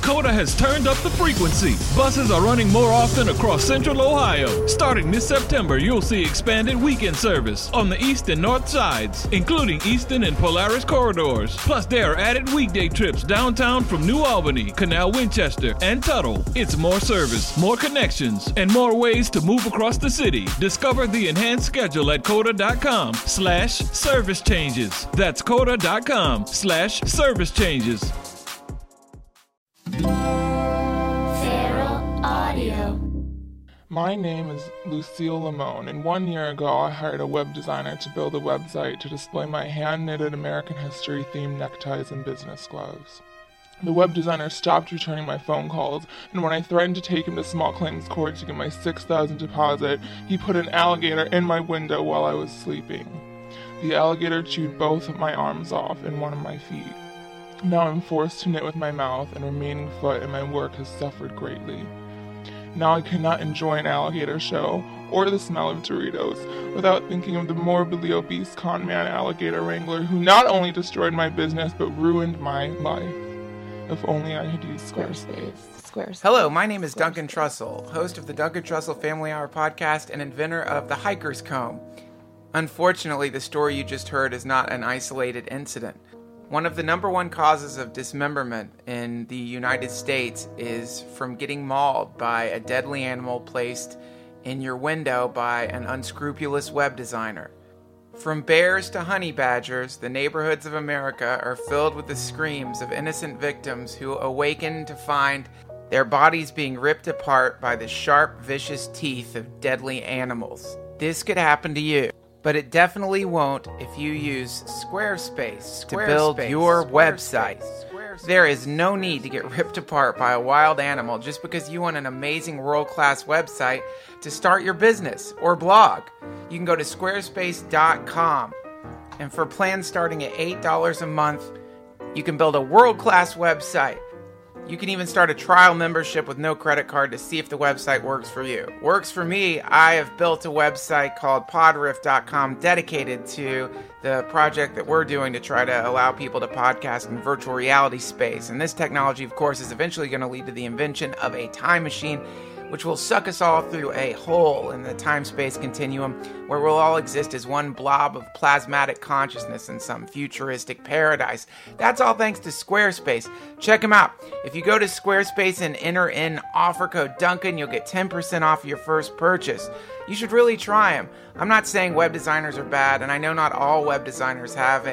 Coda has turned up the frequency. Buses are running more often across central Ohio. Starting this September, you'll see expanded weekend service on the east and north sides, including Easton and Polaris corridors. Plus, there are added weekday trips downtown from New Albany, Canal Winchester, and Tuttle. It's more service, more connections, and more ways to move across the city. Discover the enhanced schedule at coda.com/service changes. That's coda.com/service changes. Feral Audio. My name is Lucille Limon, and 1 year ago I hired a web designer to build a website to display my hand-knitted American history-themed neckties and business gloves. The web designer stopped returning my phone calls, and when I threatened to take him to small claims court to get my $6,000 deposit, he put an alligator in my window while I was sleeping. The alligator chewed both of my arms off and one of my feet. Now I'm forced to knit with my mouth and remaining foot, and my work has suffered greatly. Now I cannot enjoy an alligator show or the smell of Doritos without thinking of the morbidly obese con man alligator wrangler who not only destroyed my business but ruined my life. If only I had used Squarespace. Hello, my name is Duncan Trussell, host of the Duncan Trussell Family Hour podcast and inventor of the Hiker's Comb. Unfortunately, the story you just heard is not an isolated incident. One of the number one causes of dismemberment in the United States is from getting mauled by a deadly animal placed in your window by an unscrupulous web designer. From bears to honey badgers, the neighborhoods of America are filled with the screams of innocent victims who awaken to find their bodies being ripped apart by the sharp, vicious teeth of deadly animals. This could happen to you. But it definitely won't if you use Squarespace to build your website. There is no need to get ripped apart by a wild animal just because you want an amazing world-class website to start your business or blog. You can go to squarespace.com, and for plans starting at $8 a month, you can build a world-class website. You can even start a trial membership with no credit card to see if the website works for you. Works for me. I have built a website called podriff.com dedicated to the project that we're doing to try to allow people to podcast in virtual reality space. And this technology, of course, is eventually going to lead to the invention of a time machine, which will suck us all through a hole in the time-space continuum where we'll all exist as one blob of plasmatic consciousness in some futuristic paradise. That's all thanks to Squarespace. Check them out. If you go to Squarespace and enter in offer code Duncan, you'll get 10% off your first purchase. You should really try them. I'm not saying web designers are bad, and I know not all web designers have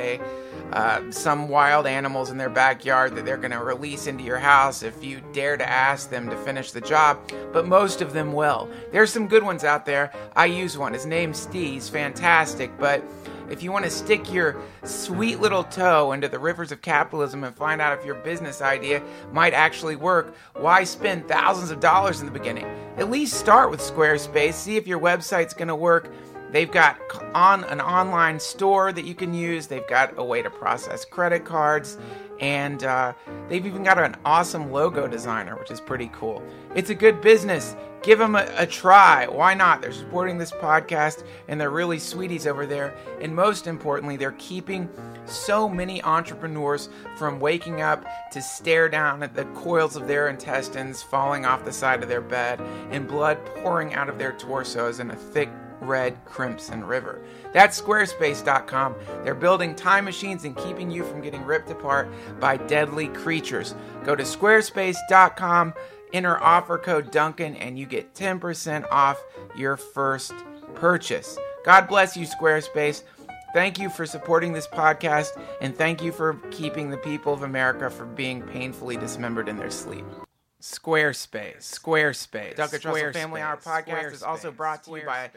some wild animals in their backyard that they're going to release into your house if you dare to ask them to finish the job, but most of them will. There's some good ones out there. I use one. His name's Steve. He's fantastic, but if you want to stick your sweet little toe into the rivers of capitalism and find out if your business idea might actually work, why spend thousands of dollars in the beginning? At least start with Squarespace. See if your website's going to work. They've got an online store that you can use. They've got a way to process credit cards. And they've even got an awesome logo designer, which is pretty cool. It's a good business. Give them a try. Why not? They're supporting this podcast, and they're really sweeties over there. And most importantly, they're keeping so many entrepreneurs from waking up to stare down at the coils of their intestines falling off the side of their bed and blood pouring out of their torsos in a thick red crimson river. That's squarespace.com. They're building time machines and keeping you from getting ripped apart by deadly creatures. Go to squarespace.com, enter offer code Duncan, and you get 10% off your first purchase. God bless you, Squarespace. Thank you for supporting this podcast, and thank you for keeping the people of America from being painfully dismembered in their sleep. Squarespace. Duncan Trussell Family Hour podcast is also brought to you by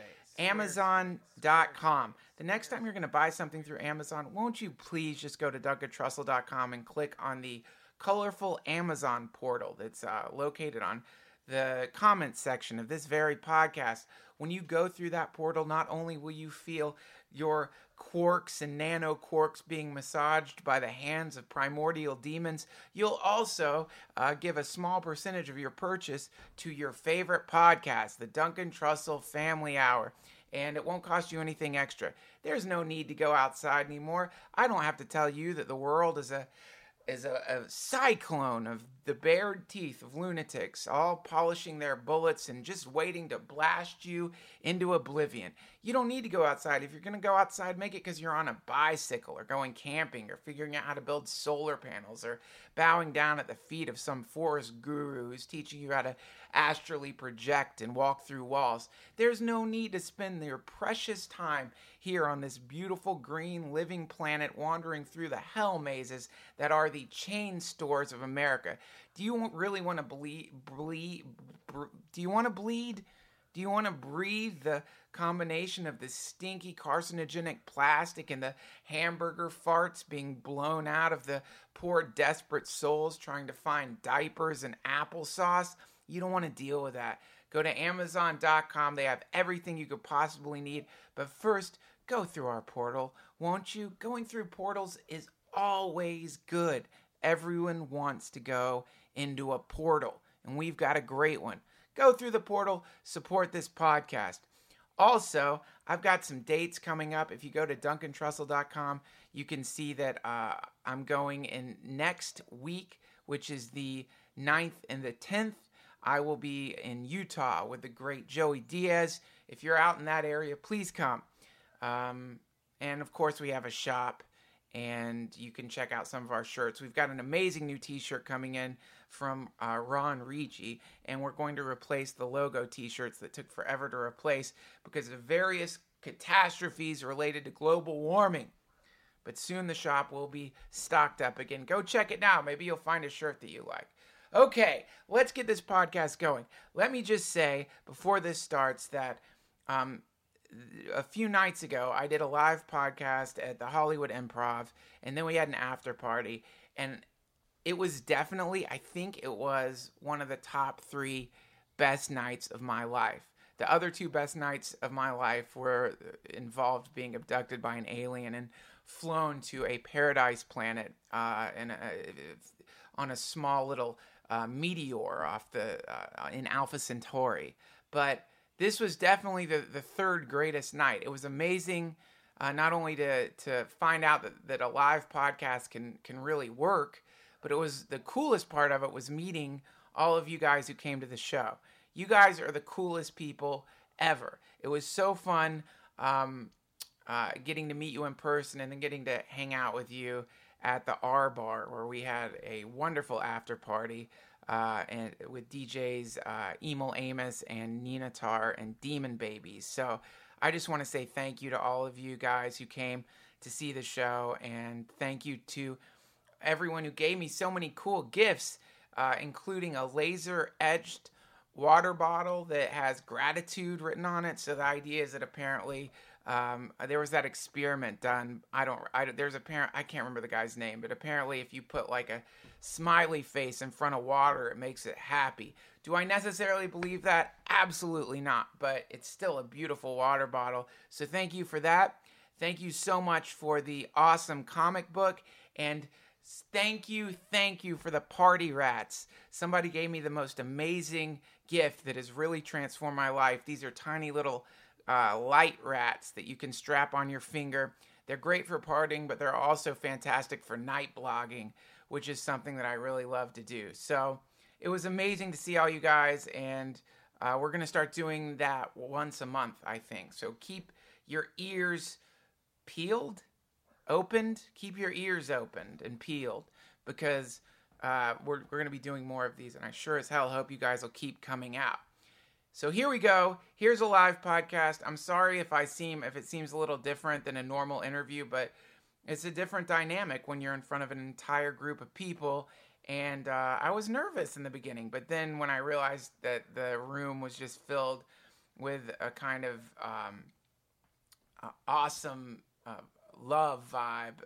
Amazon.com. The next time you're going to buy something through Amazon, won't you please just go to DuncanTrussell.com and click on the colorful Amazon portal that's located on the comments section of this very podcast. When you go through that portal, not only will you feel your quarks and nano quarks being massaged by the hands of primordial demons, you'll also give a small percentage of your purchase to your favorite podcast, the Duncan Trussell Family Hour. And it won't cost you anything extra. There's no need to go outside anymore. I don't have to tell you that the world is a is a cyclone of the bared teeth of lunatics, all polishing their bullets and just waiting to blast you into oblivion. You don't need to go outside. If you're going to go outside, make it because you're on a bicycle or going camping or figuring out how to build solar panels or bowing down at the feet of some forest guru who's teaching you how to astrally project and walk through walls. There's no need to spend your precious time here on this beautiful green living planet wandering through the hell mazes that are the chain stores of America. Do you really want to bleed? Do you want to bleed? Do you want to breathe the combination of the stinky carcinogenic plastic and the hamburger farts being blown out of the poor desperate souls trying to find diapers and applesauce? You don't want to deal with that. Go to Amazon.com. They have everything you could possibly need. But first, go through our portal, won't you? Going through portals is always good. Everyone wants to go into a portal, and we've got a great one. Go through the portal, support this podcast. Also, I've got some dates coming up. If you go to DuncanTrussell.com, you can see that I'm going in next week, which is the 9th and the 10th. I will be in Utah with the great Joey Diaz. If you're out in that area, please come. And of course, we have a shop, and you can check out some of our shirts. We've got an amazing new t-shirt coming in from Ron Ricci, and we're going to replace the logo t-shirts that took forever to replace because of various catastrophes related to global warming. But soon the shop will be stocked up again. Go check it now. Maybe you'll find a shirt that you like. Okay, let's get this podcast going. Let me just say before this starts that a few nights ago, I did a live podcast at the Hollywood Improv, and then we had an after party, and it was definitely, I think it was one of the top 3 best nights of my life. The other 2 best nights of my life were involved being abducted by an alien and flown to a paradise planet on a small little meteor in Alpha Centauri. But this was definitely the 3rd greatest night. It was amazing, not only to find out that a live podcast can really work, but it was the coolest part of it was meeting all of you guys who came to the show. You guys are the coolest people ever. It was so fun getting to meet you in person and then getting to hang out with you at the R Bar, where we had a wonderful after party and with DJs Emil Amos and Nina Tar and Demon Babies. So I just want to say thank you to all of you guys who came to see the show, and thank you to everyone who gave me so many cool gifts, including a laser-etched water bottle that has gratitude written on it. So the idea is that apparently there was that experiment done. I can't remember the guy's name, but apparently if you put like a smiley face in front of water, it makes it happy. Do I necessarily believe that? Absolutely not, but it's still a beautiful water bottle. So thank you for that. Thank you so much for the awesome comic book, and thank you for the party rats. Somebody gave me the most amazing gift that has really transformed my life. These are tiny little light rats that you can strap on your finger. They're great for partying, but they're also fantastic for night blogging, which is something that I really love to do. So it was amazing to see all you guys, and we're going to start doing that once a month, I think. So keep your ears opened. Keep your ears opened and peeled, because we're going to be doing more of these, and I sure as hell hope you guys will keep coming out. So here we go. Here's a live podcast. I'm sorry if it seems a little different than a normal interview, but it's a different dynamic when you're in front of an entire group of people. And I was nervous in the beginning, but then when I realized that the room was just filled with a kind of awesome love vibe,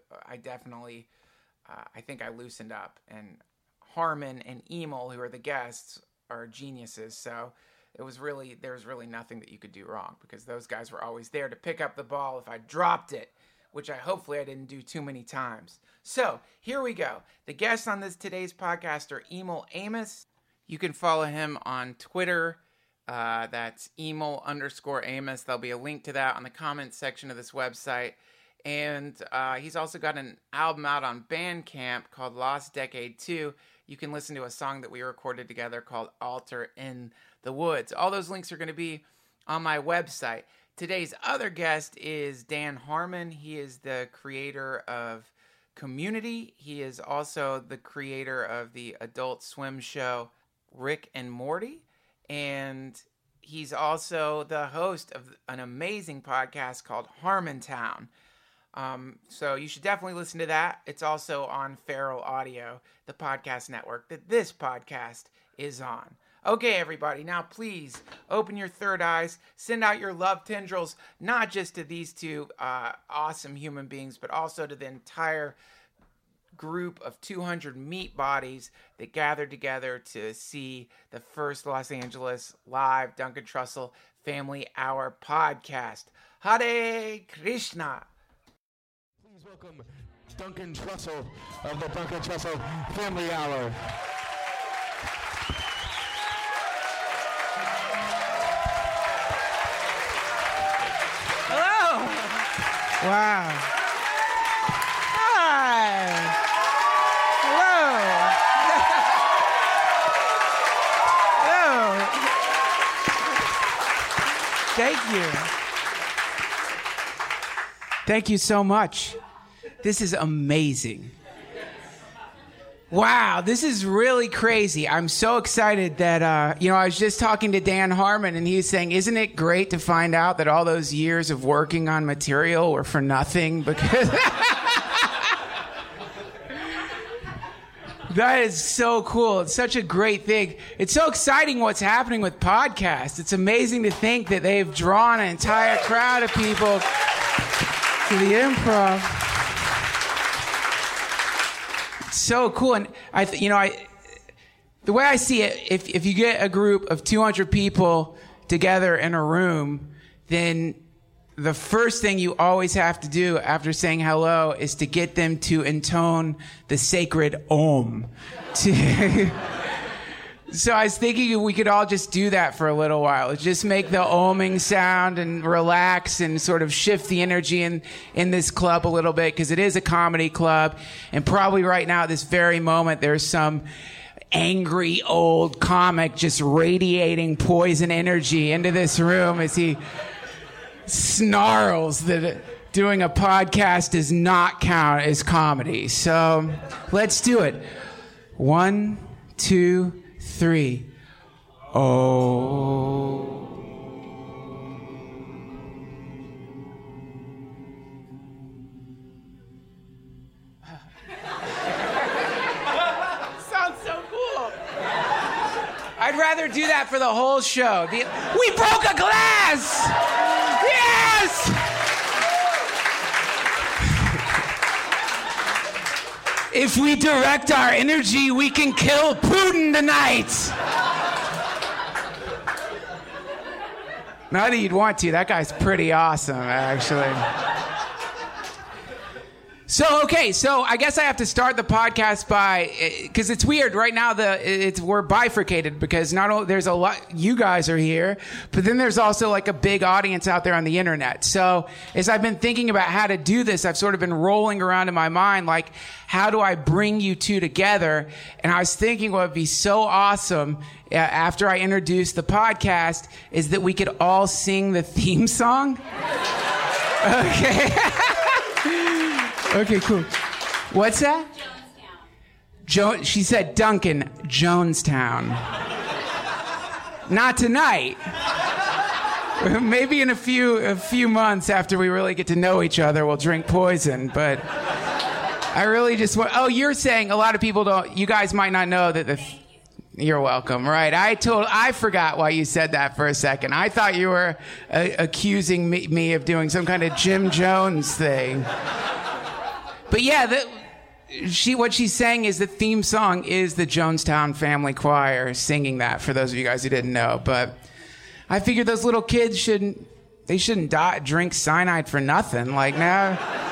I think I loosened up. And Harmon and Emil, who are the guests, are geniuses. So there was really nothing that you could do wrong, because those guys were always there to pick up the ball if I dropped it, which hopefully I didn't do too many times. So here we go. The guests on today's podcast are Emil Amos. You can follow him on Twitter. That's Emil_Amos. There'll be a link to that on the comments section of this website. And he's also got an album out on Bandcamp called Lost Decade 2. You can listen to a song that we recorded together called Altar in the Woods. All those links are going to be on my website. Today's other guest is Dan Harmon. He is the creator of Community. He is also the creator of the Adult Swim show Rick and Morty. And he's also the host of an amazing podcast called Harmontown. So you should definitely listen to that. It's also on Feral Audio, the podcast network that this podcast is on. Okay, everybody, now please open your third eyes, send out your love tendrils, not just to these two awesome human beings, but also to the entire group of 200 meat bodies that gathered together to see the first Los Angeles live Duncan Trussell Family Hour podcast. Hare Krishna. Please welcome Duncan Trussell of the Duncan Trussell Family Hour. Hello. Wow. Hi. Hello. Hello. Thank you. Thank you so much. This is amazing. Wow, this is really crazy. I'm so excited that, I was just talking to Dan Harmon, and he was saying, isn't it great to find out that all those years of working on material were for nothing? Because that is so cool. It's such a great thing. It's so exciting what's happening with podcasts. It's amazing to think that they've drawn an entire crowd of people to the Improv. So cool. And the way I see it, if you get a group of 200 people together in a room, then the first thing you always have to do after saying hello is to get them to intone the sacred Om. So I was thinking we could all just do that for a little while. Just make the oming sound and relax and sort of shift the energy in this club a little bit, because it is a comedy club. And probably right now at this very moment, there's some angry old comic just radiating poison energy into this room as he snarls that doing a podcast does not count as comedy. So let's do it. 1, 2, 3. Oh. Sounds so cool. I'd rather do that for the whole show. We broke a glass! Yes! If we direct our energy, we can kill Putin tonight. Not that you'd want to. That guy's pretty awesome, actually. So I guess I have to start the podcast by, because it's weird right now. We're bifurcated because not only there's a lot, you guys are here, but then there's also like a big audience out there on the internet. So as I've been thinking about how to do this, I've sort of been rolling around in my mind like, how do I bring you two together? And I was thinking what would be so awesome after I introduce the podcast is that we could all sing the theme song. Okay. Okay, cool. What's that? Jonestown. She said Duncan, Jonestown. Not tonight. Maybe in a few months after we really get to know each other, we'll drink poison. But I really just want. Oh, you're saying a lot of people don't. You guys might not know that You're welcome. Right. I forgot why you said that for a second. I thought you were accusing me of doing some kind of Jim Jones thing. But yeah, what she's saying is the theme song is the Jonestown Family Choir singing that, for those of you guys who didn't know. But I figured those little kids shouldn't drink cyanide for nothing. Like now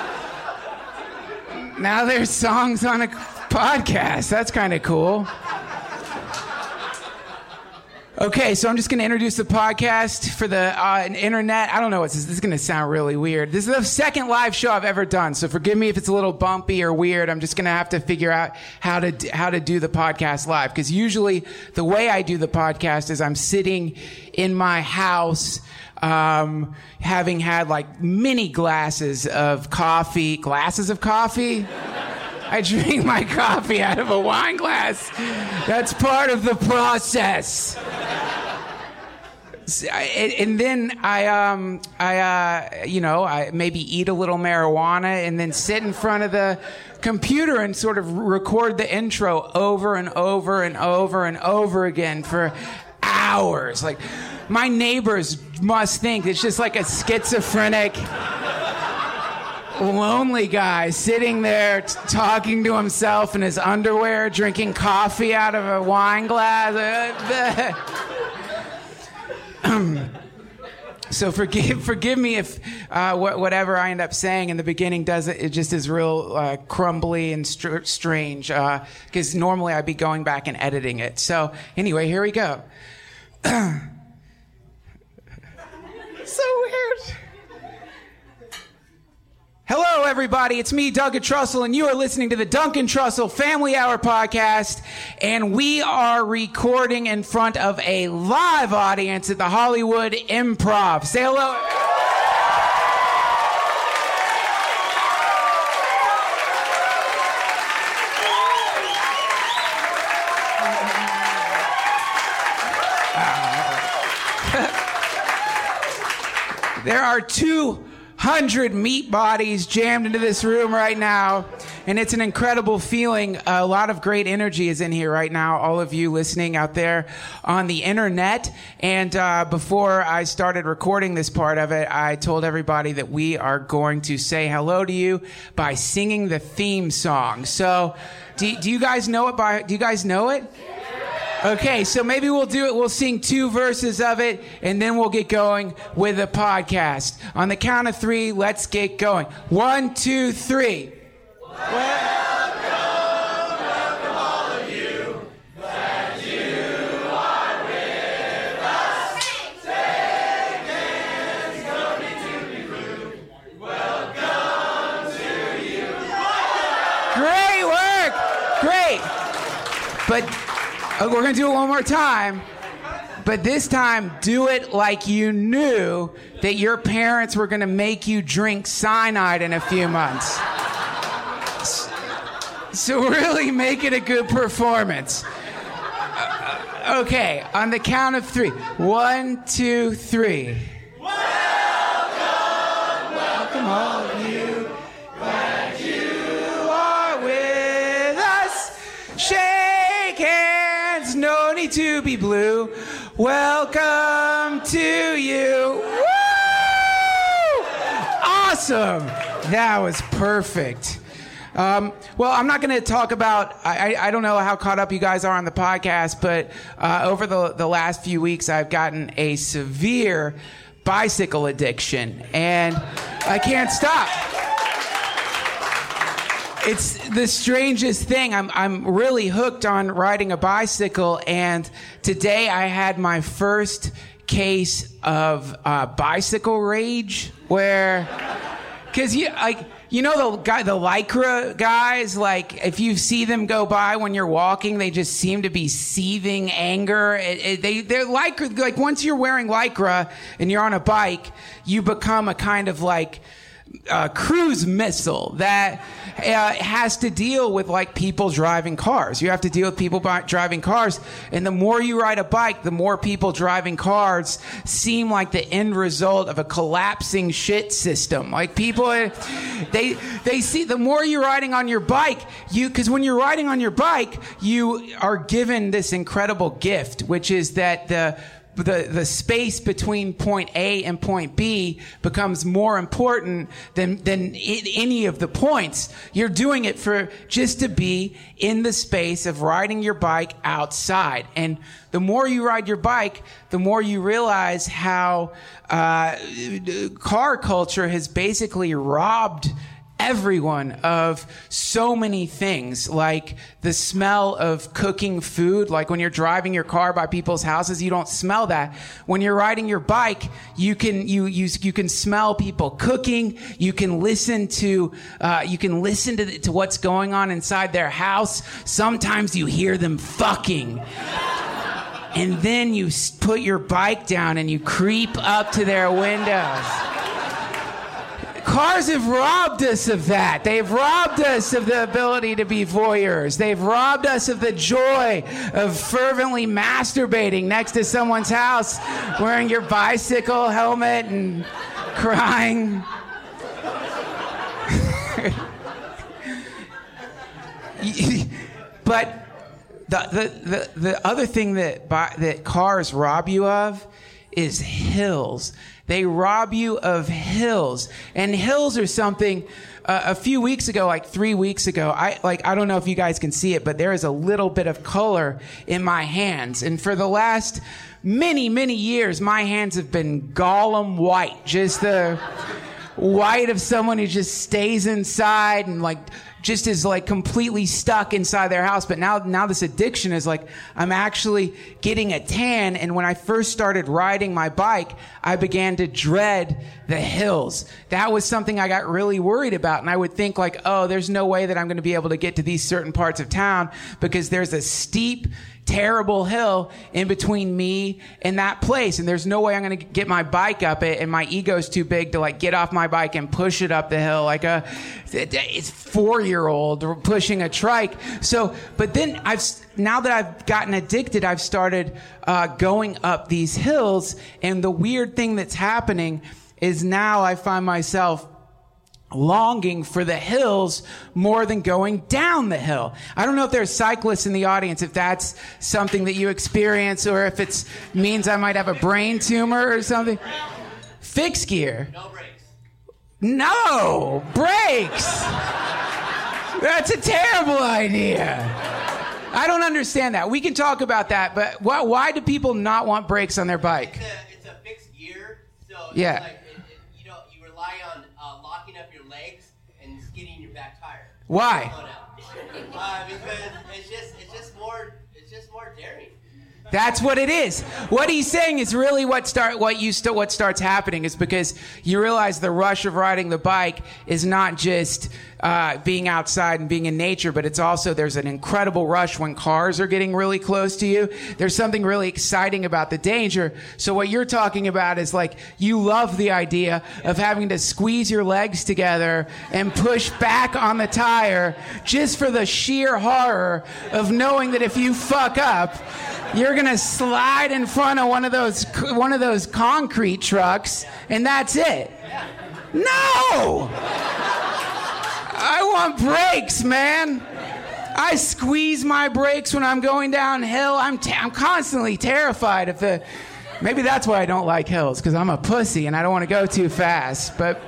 there's songs on a podcast. That's kind of cool. Okay, so I'm just going to introduce the podcast for the internet. I don't know what this is going to sound really weird. This is the second live show I've ever done, so forgive me if it's a little bumpy or weird. I'm just going to have to figure out how to do the podcast live, because usually the way I do the podcast is I'm sitting in my house, having had like mini glasses of coffee. I drink my coffee out of a wine glass. That's part of the process. And then I maybe eat a little marijuana and then sit in front of the computer and sort of record the intro over and over and over and over again for hours. Like, my neighbors must think it's just like a schizophrenic, lonely guy sitting there talking to himself in his underwear, drinking coffee out of a wine glass. So forgive me if whatever I end up saying in the beginning it just is real crumbly and strange, because normally I'd be going back and editing it. So anyway, here we go. So weird. Hello, everybody. It's me, Duncan Trussell, and you are listening to the Duncan Trussell Family Hour podcast, and we are recording in front of a live audience at the Hollywood Improv. Say hello. There are 200 meat bodies jammed into this room right now, and it's an incredible feeling. A lot of great energy is in here right now, all of you listening out there on the internet. And before I started recording this part of it, I told everybody that we are going to say hello to you by singing the theme song. So do you guys know it? Do you guys know it? Okay, so maybe we'll do it. We'll sing 2 verses of it, and then we'll get going with the podcast. On the count of 3, let's get going. 1, 2, 3. Welcome all of you. Glad you are with us. Take hands, no need to be rude. Welcome to you. Great work. Great. But we're going to do it one more time. But this time, do it like you knew that your parents were going to make you drink cyanide in a few months. So really make it a good performance. Okay, on the count of 3. 1, 2, 3. Welcome all of you. Glad you are with us. Shake hands, no need to be blue. Welcome to you. Woo! Awesome. That was perfect. Well, I'm not going to talk about, I don't know how caught up you guys are on the podcast, but over the last few weeks, I've gotten a severe bicycle addiction, and I can't stop. It's the strangest thing. I'm really hooked on riding a bicycle, and today I had my first case of bicycle rage, where, because you know the Lycra guys, like if you see them go by when you're walking, they just seem to be seething anger. They're like once you're wearing Lycra and you're on a bike, you become a kind of like cruise missile that has to deal with like people driving cars. You have to deal with people driving cars, and the more you ride a bike, the more people driving cars seem like the end result of a collapsing shit system. Like people, they see the more you're riding on your bike, because when you're riding on your bike, you are given this incredible gift, which is that the space between point A and point B becomes more important than any of the points. You're doing it for just to be in the space of riding your bike outside. And the more you ride your bike, the more you realize how car culture has basically robbed everyone of so many things, like the smell of cooking food. Like when you're driving your car by people's houses, you don't smell that. When you're riding your bike, you can smell people cooking. You can listen to what's going on inside their house. Sometimes you hear them fucking. And then you put your bike down and you creep up to their windows. Cars have robbed us of that. They've robbed us of the ability to be voyeurs. They've robbed us of the joy of fervently masturbating next to someone's house, wearing your bicycle helmet and crying. But the other thing that cars rob you of is hills. They rob you of hills. And hills are something, a few weeks ago, like 3 weeks ago, I don't know if you guys can see it, but there is a little bit of color in my hands. And for the last many, many years, my hands have been Gollum white. Just the white of someone who just stays inside and just is completely stuck inside their house. But now this addiction is I'm actually getting a tan. And when I first started riding my bike, I began to dread the hills. That was something I got really worried about. And I would think there's no way that I'm going to be able to get to these certain parts of town because there's a steep, terrible hill in between me and that place, and there's no way I'm going to get my bike up it, and my ego's too big to get off my bike and push it up the hill like it's 4-year-old pushing a trike. So, but then now that I've gotten addicted, I've started going up these hills, and the weird thing that's happening is now I find myself longing for the hills more than going down the hill. I don't know if there's cyclists in the audience, if that's something that you experience, or if it means I might have a brain tumor or something. Fixed gear. No brakes. No brakes. That's a terrible idea. I don't understand that. We can talk about that, but why do people not want brakes on their bike? It's a fixed gear, so yeah. You rely on locking up your legs and skidding your back tire. Why? Because it's just more daring. That's what it is. What he's saying is really what starts happening is because you realize the rush of riding the bike is not just being outside and being in nature, but it's also there's an incredible rush when cars are getting really close to you. There's something really exciting about the danger. So what you're talking about is you love the idea of having to squeeze your legs together and push back on the tire just for the sheer horror of knowing that if you fuck up, you're going to slide in front of one of those concrete trucks, and that's it. No! I want brakes, man. I squeeze my brakes when I'm going downhill. I'm constantly terrified of the... Maybe that's why I don't like hills, because I'm a pussy and I don't want to go too fast. But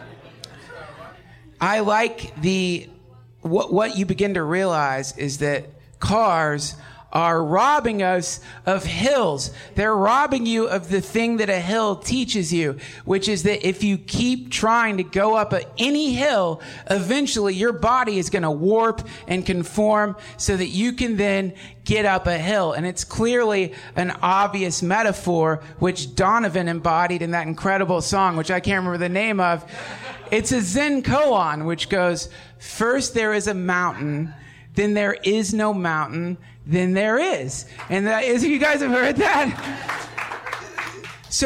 I like what you begin to realize is that cars are robbing us of hills. They're robbing you of the thing that a hill teaches you, which is that if you keep trying to go up any hill, eventually your body is going to warp and conform so that you can then get up a hill. And it's clearly an obvious metaphor, which Donovan embodied in that incredible song, which I can't remember the name of. It's a Zen koan, which goes, first there is a mountain, then there is no mountain, then there is. And you guys have heard that?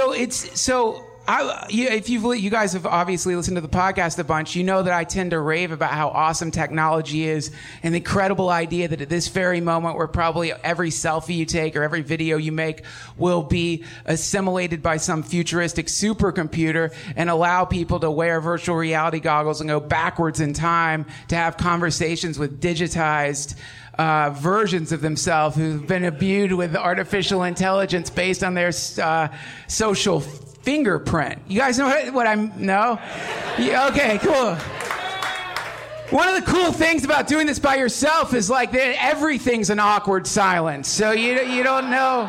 If you guys have obviously listened to the podcast a bunch, you know that I tend to rave about how awesome technology is and the incredible idea that at this very moment where probably every selfie you take or every video you make will be assimilated by some futuristic supercomputer and allow people to wear virtual reality goggles and go backwards in time to have conversations with digitized versions of themselves who've been imbued with artificial intelligence based on their social fingerprint. You guys know what I'm... No? Yeah, okay, cool. One of the cool things about doing this by yourself is that everything's an awkward silence. So you don't know...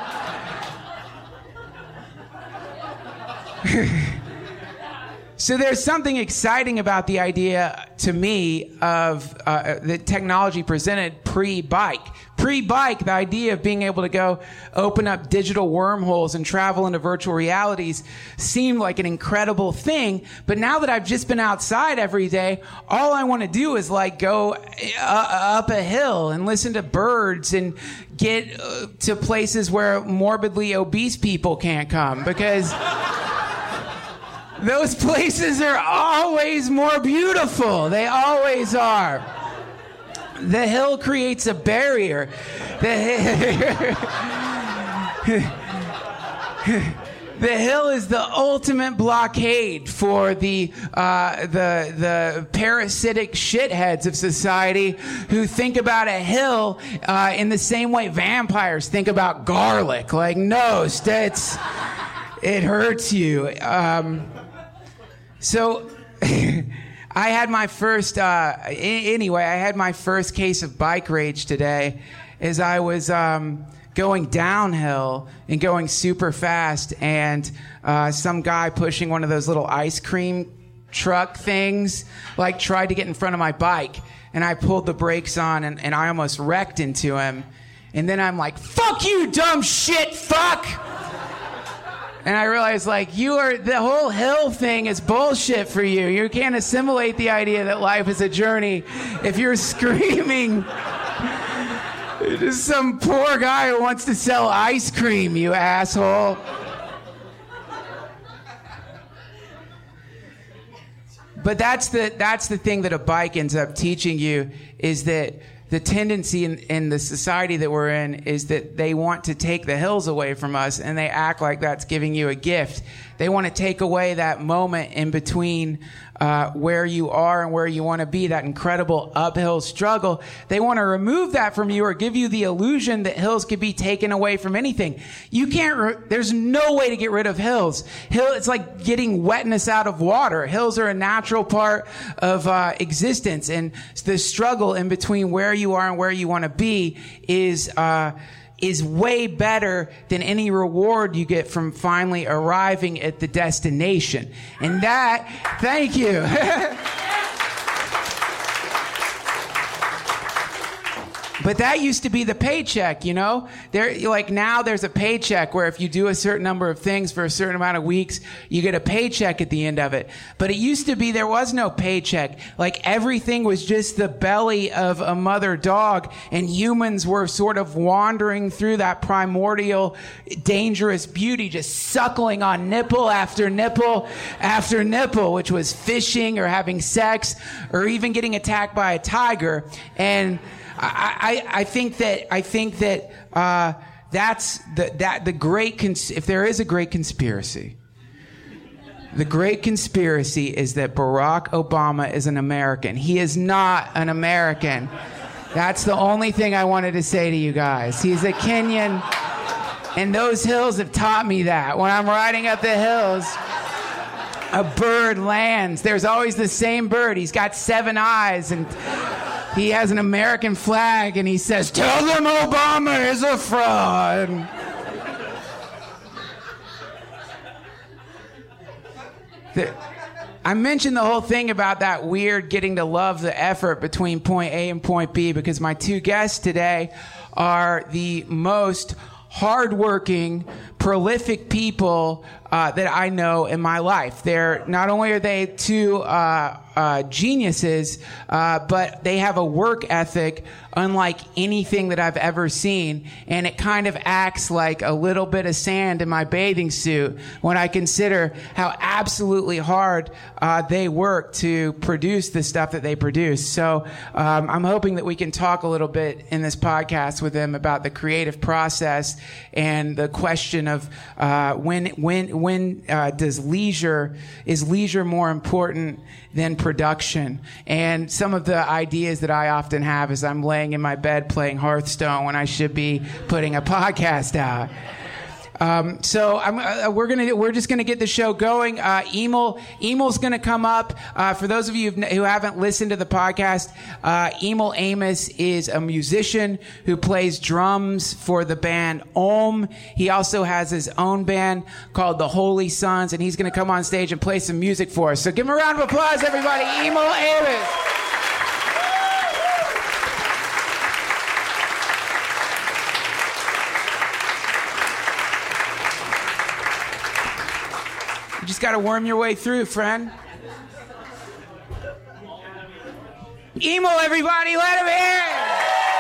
So there's something exciting about the idea, to me, of the technology presented pre-bike. Pre-bike, the idea of being able to go open up digital wormholes and travel into virtual realities seemed like an incredible thing. But now that I've just been outside every day, all I want to do is like go up a hill and listen to birds and get to places where morbidly obese people can't come, because those places are always more beautiful. They always are. The hill creates a barrier. The hill is the ultimate blockade for the parasitic shitheads of society who think about a hill in the same way vampires think about garlic. Like, no, it hurts you. So I had my first, I had my first case of bike rage today as I was going downhill and going super fast, and some guy pushing one of those little ice cream truck things, like, tried to get in front of my bike, and I pulled the brakes on, and I almost wrecked into him. And then I'm like, fuck you, dumb shit, fuck! And I realized, like, the whole hill thing is bullshit for you. You can't assimilate the idea that life is a journey if you're screaming. Just some poor guy who wants to sell ice cream, you asshole. But that's the thing that a bike ends up teaching you, is that the tendency in the society that we're in is that they want to take the hills away from us, and they act like that's giving you a gift. They want to take away that moment in between where you are and where you want to be, that incredible uphill struggle. They want to remove that from you or give you the illusion that hills could be taken away from anything. You can't, there's no way to get rid of hills. It's like getting wetness out of water. Hills are a natural part of existence, and the struggle in between where you are and where you want to be is way better than any reward you get from finally arriving at the destination. And that, thank you. But that used to be the paycheck, you know? Now there's a paycheck where if you do a certain number of things for a certain amount of weeks, you get a paycheck at the end of it. But it used to be there was no paycheck. Like, everything was just the belly of a mother dog, and humans were sort of wandering through that primordial, dangerous beauty, just suckling on nipple after nipple after nipple, which was fishing or having sex or even getting attacked by a tiger. And I think that that's the great if there is a great conspiracy, the great conspiracy is that Barack Obama is an American. He is not an American. That's the only thing I wanted to say to you guys. He's a Kenyan, and those hills have taught me that. When I'm riding up the hills, a bird lands. There's always the same bird. He's got 7 eyes, and he has an American flag, and he says, "Tell them Obama is a fraud." I mentioned the whole thing about that weird getting to love the effort between point A and point B, because my two guests today are the most hardworking, prolific people that I know in my life. Not only are they two geniuses, but they have a work ethic unlike anything that I've ever seen, and it kind of acts like a little bit of sand in my bathing suit when I consider how absolutely hard they work to produce the stuff that they produce. So I'm hoping that we can talk a little bit in this podcast with them about the creative process and the question of when is leisure more important than production, and some of the ideas that I often have as I'm laying in my bed playing Hearthstone when I should be putting a podcast out. We're just gonna get the show going. Emil's gonna come up. For those of you who haven't listened to the podcast, Emil Amos is a musician who plays drums for the band Om. He also has his own band called the Holy Sons, and he's gonna come on stage and play some music for us. So give him a round of applause, everybody. Emil Amos. You just got to worm your way through, friend. Emil, everybody, let him in!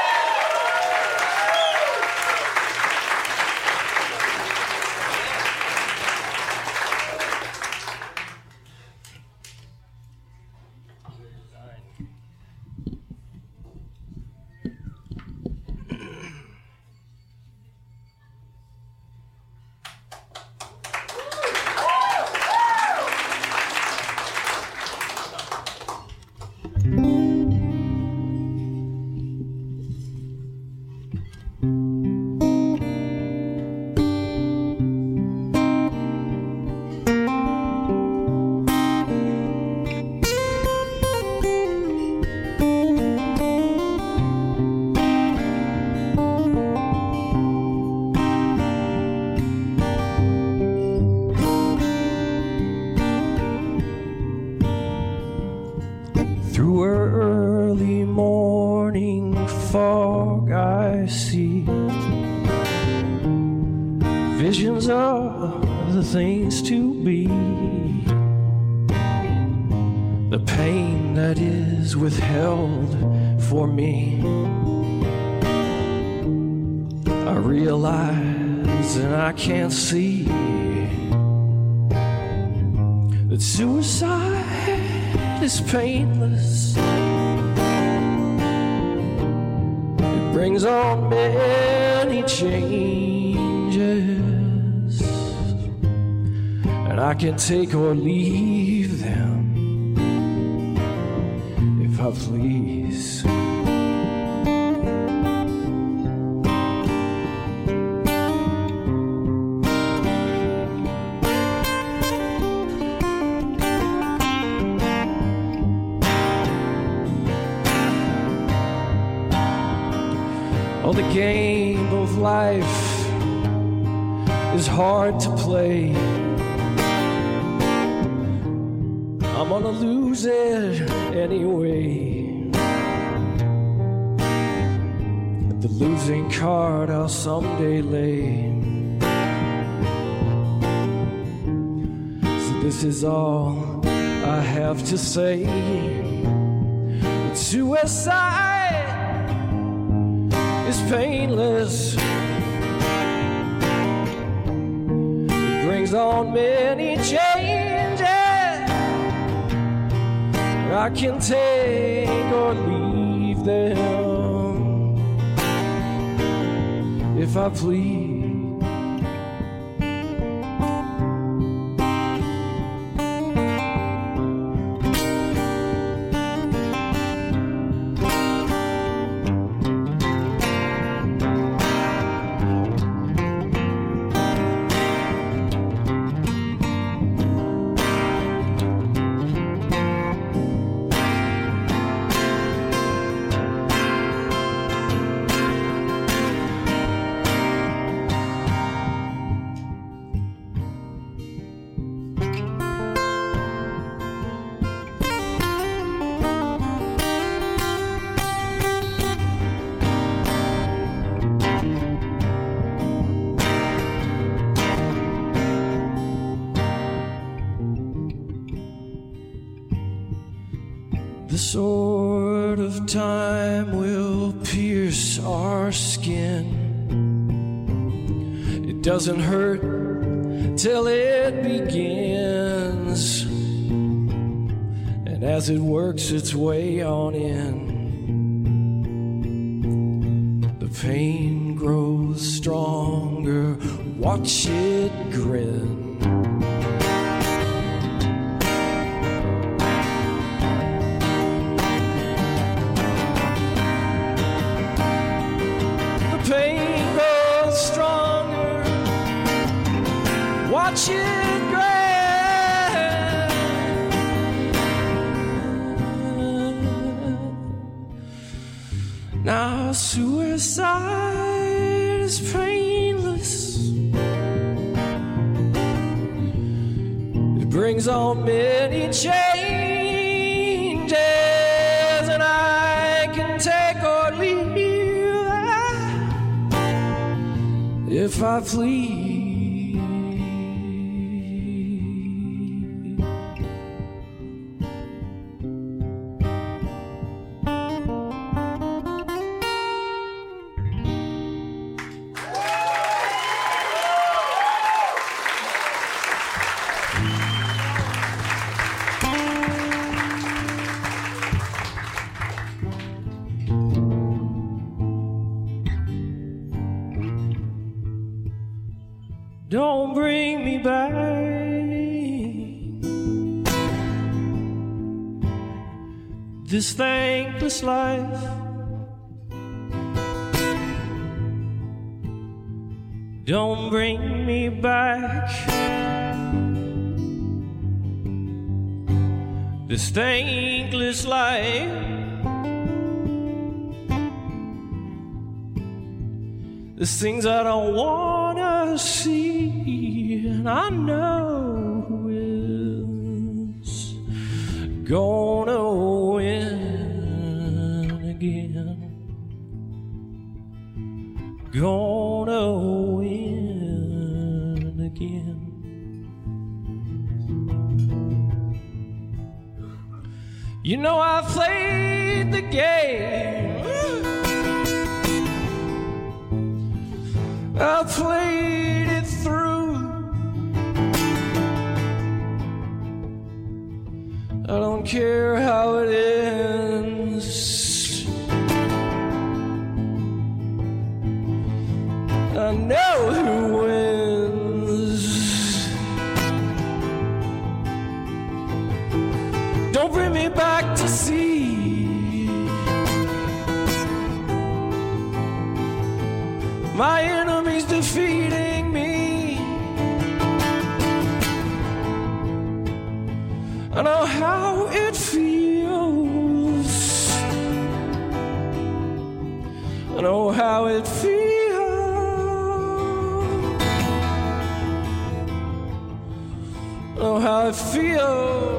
Visions of the things to be, the pain that is withheld for me. I realize and I can't see that suicide is painless. It brings on many changes, and I can take or leave them if I please. Oh, the game of life is hard to play. I'm gonna lose it anyway. The losing card I'll someday lay. So this is all I have to say. But suicide is painless. It brings on many changes, and I can take or leave them if I please. The sword of time will pierce our skin. It doesn't hurt till it begins, and as it works its way on in, the pain grows stronger. Watch it grin. ancient grand. Now suicide is painless. It brings on many changes, and I can take or leave if I please. Don't bring me back. This thankless life. Don't bring me back. This thankless life. There's things I don't wanna see, and I know who is gonna win again. Gonna win again. You know I played the game. I played it through. I don't care how it ends. I know who wins. Don't bring me back to see my enemies defeating me. I know how it feels. I know how it feels. I know how it feels.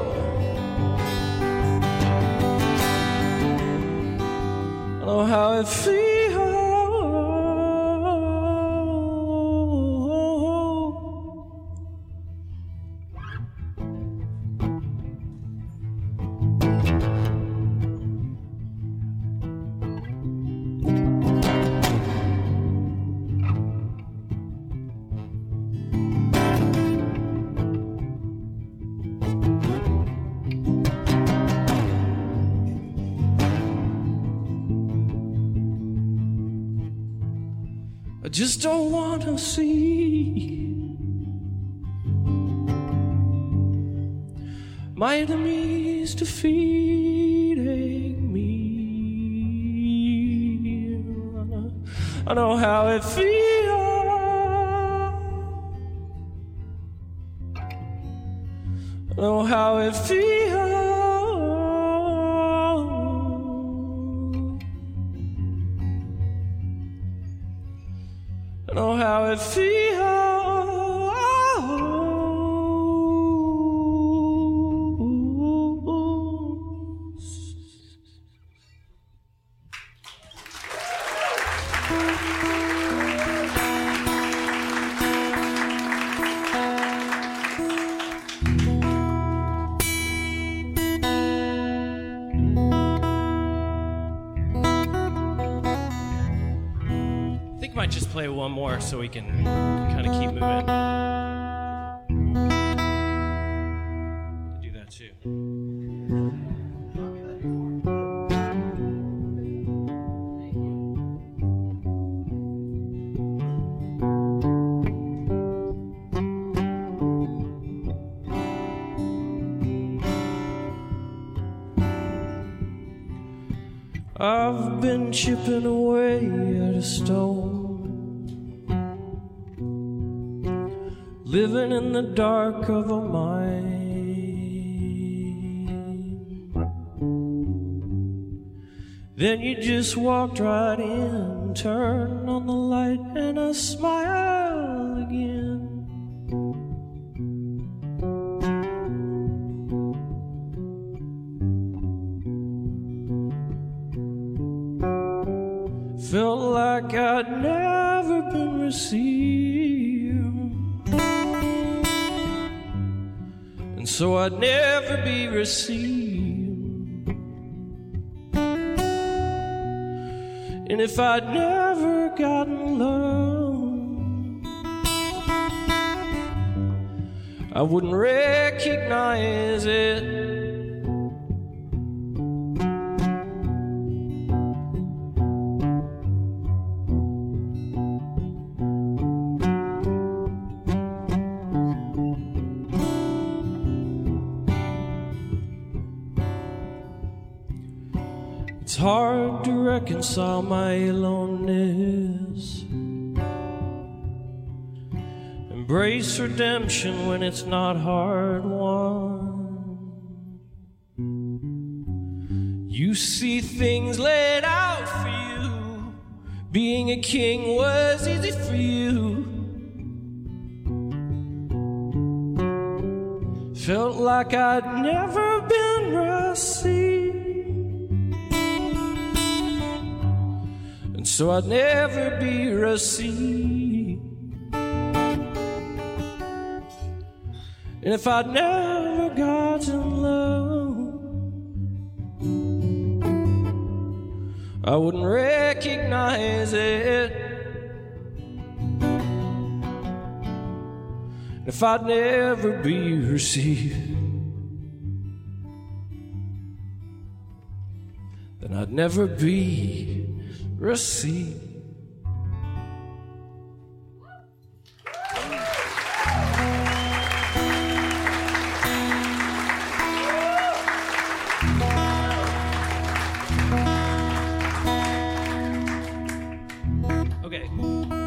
I know how it feels. I just don't want to see my enemies defeating me. I know how it feels. I know how it feels. I know how it feels. Might just play one more so we can kind of keep moving. Do that too. I've been chipping away at a stone, living in the dark of a mine. Then you just walked right in, turned on the light, and I smiled again. Felt like I'd never been received, and so I'd never be received. And if I'd never gotten love, I wouldn't recognize it. It's hard to reconcile my aloneness, embrace redemption when it's not hard won. You see things laid out for you, being a king was easy for you. Felt like I'd never been received, so I'd never be received. And if I'd never gotten love, I wouldn't recognize it. And if I'd never be received, then I'd never be received. Okay. I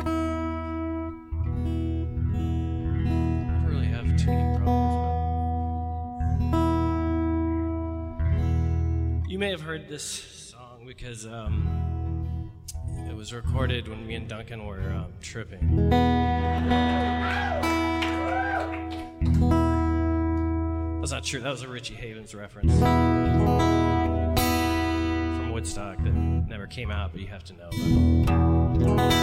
don't really have too many problems, but you may have heard this song because it was recorded when me and Duncan were tripping. That's not true. That was a Richie Havens reference from Woodstock that never came out, but you have to know about.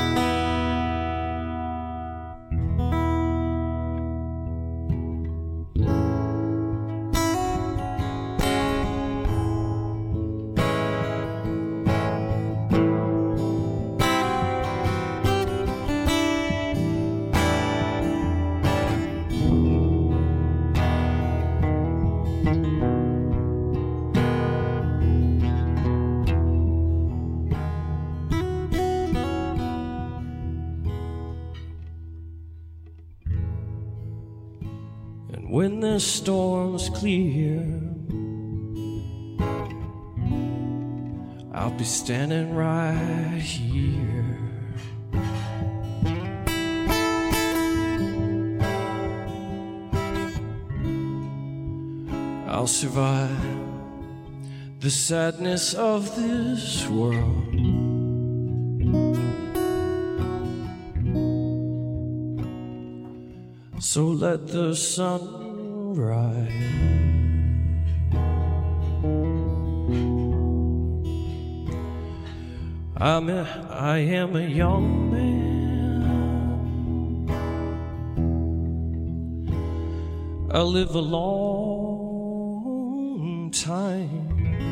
When the storm's clear, I'll be standing right here. I'll survive the sadness of this world. So let the sun rise. I am a young man. I live a long time.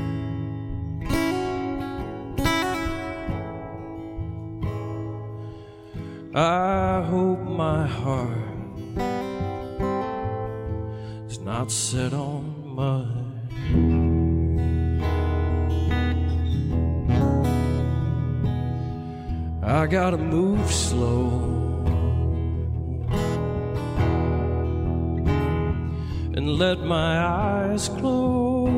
I hope my heart is not set on mud. I gotta move slow and let my eyes close.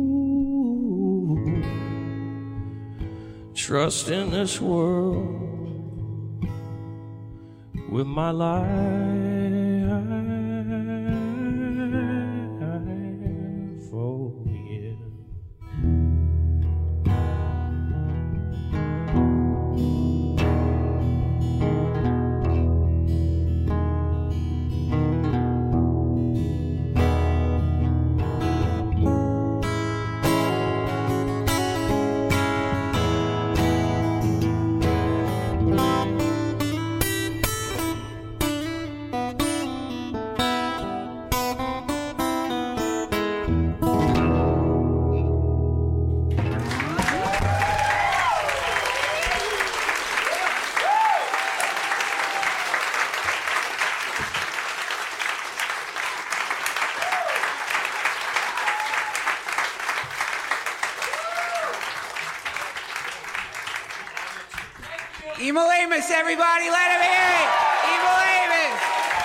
Trust in this world with my life for you. Emil Amos, everybody, let him hear it! Emil Amos!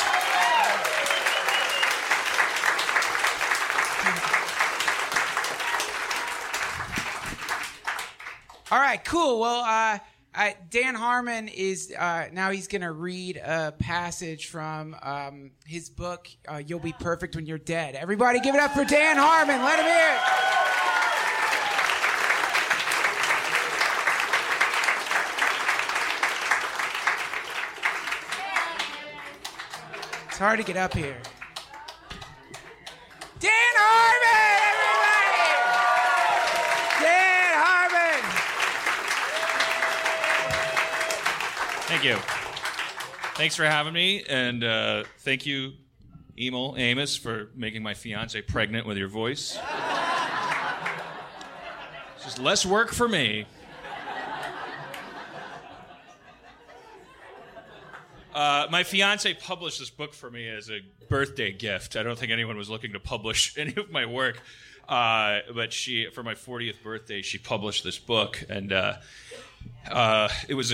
All right, cool. Well, Dan Harmon is, now he's going to read a passage from his book, You'll Be Perfect When You're Dead. Everybody give it up for Dan Harmon. Let him hear it. It's hard to get up here. Dan Harmon, everybody! Dan Harmon! Thank you. Thanks for having me, and thank you, Emil Amos, for making my fiance pregnant with your voice. It's just less work for me. My fiance published this book for me as a birthday gift. I don't think anyone was looking to publish any of my work, but she, for my 40th birthday, she published this book, and it was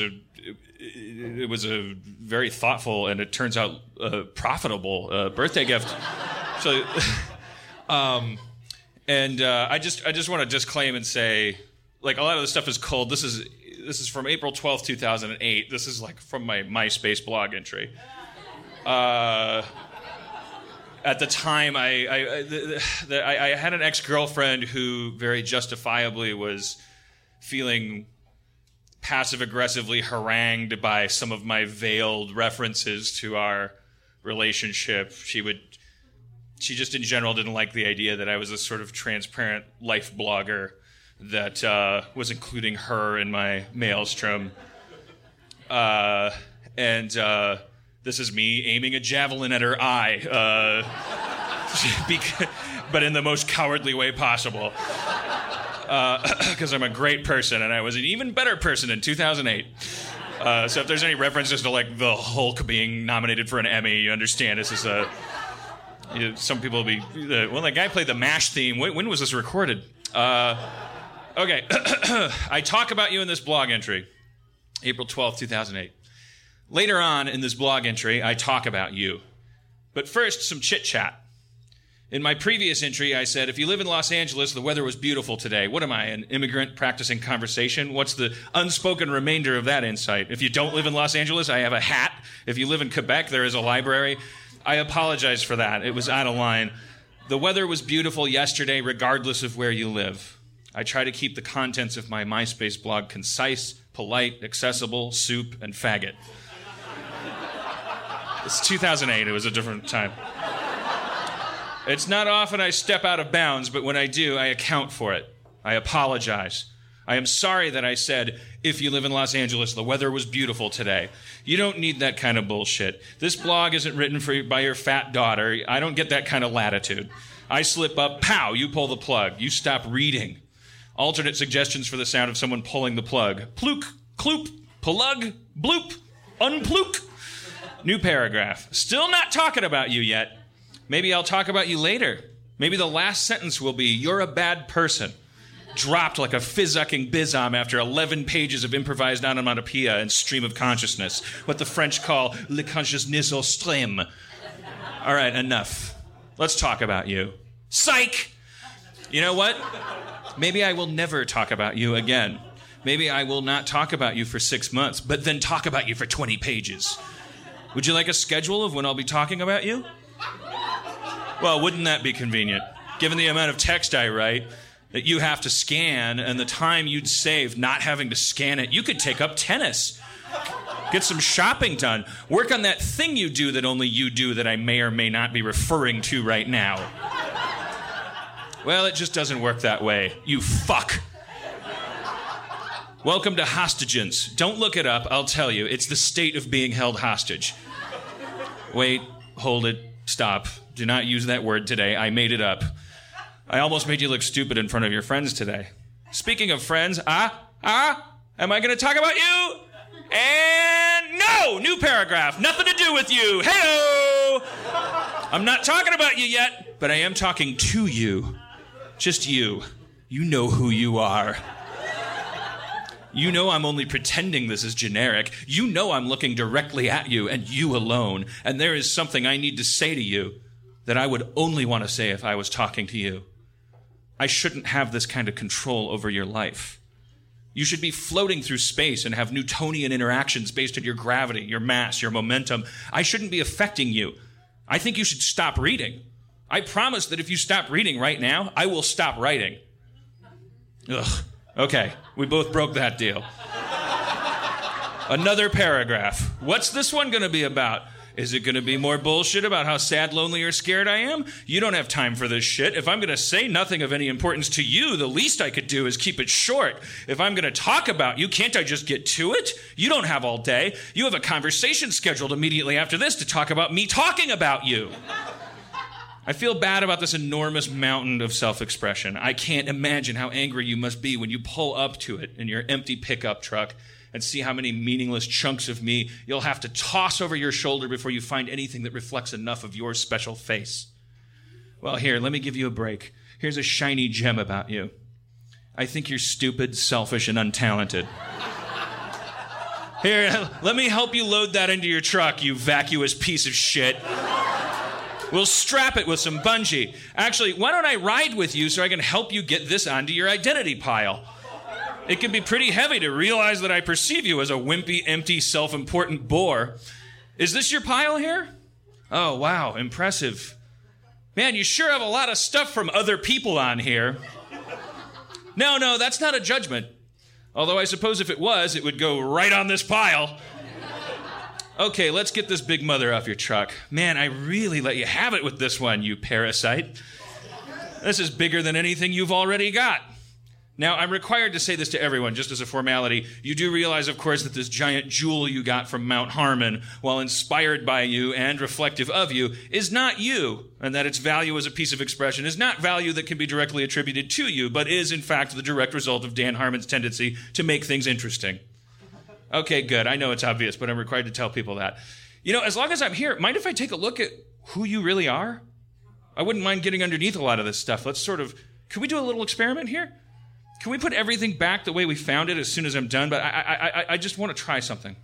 a very thoughtful, and it turns out profitable birthday gift. So, I just want to disclaim and say, like, a lot of the stuff is cold. This is from April 12th, 2008. This is like from my MySpace blog entry. At the time, I had an ex-girlfriend who very justifiably was feeling passive-aggressively harangued by some of my veiled references to our relationship. She just in general didn't like the idea that I was a sort of transparent life blogger that was including her in my maelstrom. And this is me aiming a javelin at her eye, but in the most cowardly way possible. Because I'm a great person, and I was an even better person in 2008. So if there's any references to, like, the Hulk being nominated for an Emmy, you understand this is some people will be... well, that guy played the MASH theme. When was this recorded? Okay, I talk about you in this blog entry, April 12th, 2008. Later on in this blog entry, I talk about you. But first, some chit-chat. In my previous entry, I said, if you live in Los Angeles, the weather was beautiful today. What am I, an immigrant practicing conversation? What's the unspoken remainder of that insight? If you don't live in Los Angeles, I have a hat. If you live in Quebec, there is a library. I apologize for that. It was out of line. The weather was beautiful yesterday, regardless of where you live. I try to keep the contents of my MySpace blog concise, polite, accessible, soup, and faggot. It's 2008. It was a different time. It's not often I step out of bounds, but when I do, I account for it. I apologize. I am sorry that I said, if you live in Los Angeles, the weather was beautiful today. You don't need that kind of bullshit. This blog isn't written by your fat daughter. I don't get that kind of latitude. I slip up, pow, you pull the plug. You stop reading. Alternate suggestions for the sound of someone pulling the plug. Plook, kloop, plug, bloop, unplook. New paragraph. Still not talking about you yet. Maybe I'll talk about you later. Maybe the last sentence will be, you're a bad person. Dropped like a fizzucking bizom after 11 pages of improvised onomatopoeia and stream of consciousness. What the French call le consciousness extrême. All right, enough. Let's talk about you. Psych! You know what? Maybe I will never talk about you again. Maybe I will not talk about you for 6 months, but then talk about you for 20 pages. Would you like a schedule of when I'll be talking about you? Well, wouldn't that be convenient? Given the amount of text I write that you have to scan and the time you'd save not having to scan it, you could take up tennis. Get some shopping done. Work on that thing you do that only you do that I may or may not be referring to right now. Well, it just doesn't work that way. You fuck. Welcome to Hostagens. Don't look it up, I'll tell you. It's the state of being held hostage. Wait, hold it, stop. Do not use that word today. I made it up. I almost made you look stupid in front of your friends today. Speaking of friends, am I going to talk about you? And no! New paragraph. Nothing to do with you. Hey-o! I'm not talking about you yet, but I am talking to you. Just you. You know who you are. You know I'm only pretending this is generic. You know I'm looking directly at you and you alone. And there is something I need to say to you that I would only want to say if I was talking to you. I shouldn't have this kind of control over your life. You should be floating through space and have Newtonian interactions based on your gravity, your mass, your momentum. I shouldn't be affecting you. I think you should stop reading. I promise that if you stop reading right now, I will stop writing. Ugh. Okay, we both broke that deal. Another paragraph. What's this one going to be about? Is it going to be more bullshit about how sad, lonely, or scared I am? You don't have time for this shit. If I'm going to say nothing of any importance to you, the least I could do is keep it short. If I'm going to talk about you, can't I just get to it? You don't have all day. You have a conversation scheduled immediately after this to talk about me talking about you. I feel bad about this enormous mountain of self-expression. I can't imagine how angry you must be when you pull up to it in your empty pickup truck and see how many meaningless chunks of me you'll have to toss over your shoulder before you find anything that reflects enough of your special face. Well, here, let me give you a break. Here's a shiny gem about you. I think you're stupid, selfish, and untalented. Here, let me help you load that into your truck, you vacuous piece of shit. We'll strap it with some bungee. Actually, why don't I ride with you so I can help you get this onto your identity pile? It can be pretty heavy to realize that I perceive you as a wimpy, empty, self-important bore. Is this your pile here? Oh, wow, impressive. Man, you sure have a lot of stuff from other people on here. No, that's not a judgment. Although I suppose if it was, it would go right on this pile. Okay, let's get this big mother off your truck. Man, I really let you have it with this one, you parasite. This is bigger than anything you've already got. Now, I'm required to say this to everyone, just as a formality. You do realize, of course, that this giant jewel you got from Mount Harmon, while inspired by you and reflective of you, is not you, and that its value as a piece of expression is not value that can be directly attributed to you, but is, in fact, the direct result of Dan Harmon's tendency to make things interesting. Okay, good. I know it's obvious, but I'm required to tell people that. You know, as long as I'm here, mind if I take a look at who you really are? I wouldn't mind getting underneath a lot of this stuff. Can we do a little experiment here? Can we put everything back the way we found it as soon as I'm done? But I just want to try something.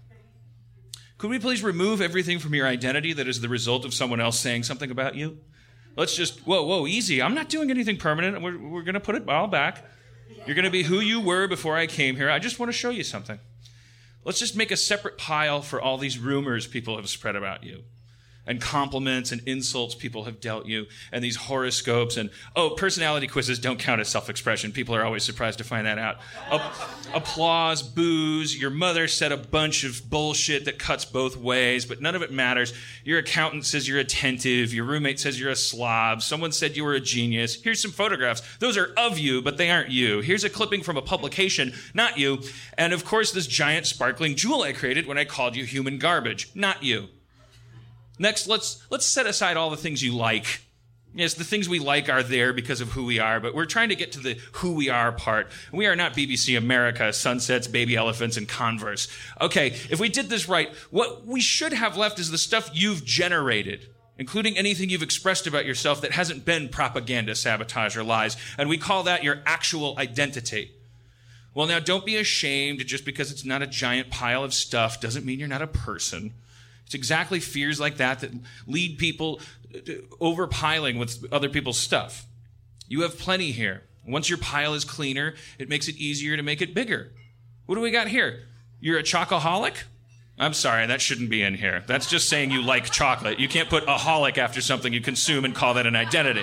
Could we please remove everything from your identity that is the result of someone else saying something about you? Let's just, whoa, easy. I'm not doing anything permanent. We're going to put it all back. You're going to be who you were before I came here. I just want to show you something. Let's just make a separate pile for all these rumors people have spread about you, and compliments and insults people have dealt you, and these horoscopes, and, personality quizzes don't count as self-expression. People are always surprised to find that out. Applause, boos, your mother said a bunch of bullshit that cuts both ways, but none of it matters. Your accountant says you're attentive. Your roommate says you're a slob. Someone said you were a genius. Here's some photographs. Those are of you, but they aren't you. Here's a clipping from a publication, not you. And, of course, this giant sparkling jewel I created when I called you human garbage, not you. Next, let's set aside all the things you like. Yes, the things we like are there because of who we are, but we're trying to get to the who we are part. We are not BBC America, sunsets, baby elephants, and Converse. Okay, if we did this right, what we should have left is the stuff you've generated, including anything you've expressed about yourself that hasn't been propaganda, sabotage, or lies, and we call that your actual identity. Well, now, don't be ashamed. Just because it's not a giant pile of stuff doesn't mean you're not a person. It's exactly fears like that lead people overpiling with other people's stuff. You have plenty here. Once your pile is cleaner, it makes it easier to make it bigger. What do we got here? You're a chocoholic? I'm sorry, that shouldn't be in here. That's just saying you like chocolate. You can't put aholic after something you consume and call that an identity.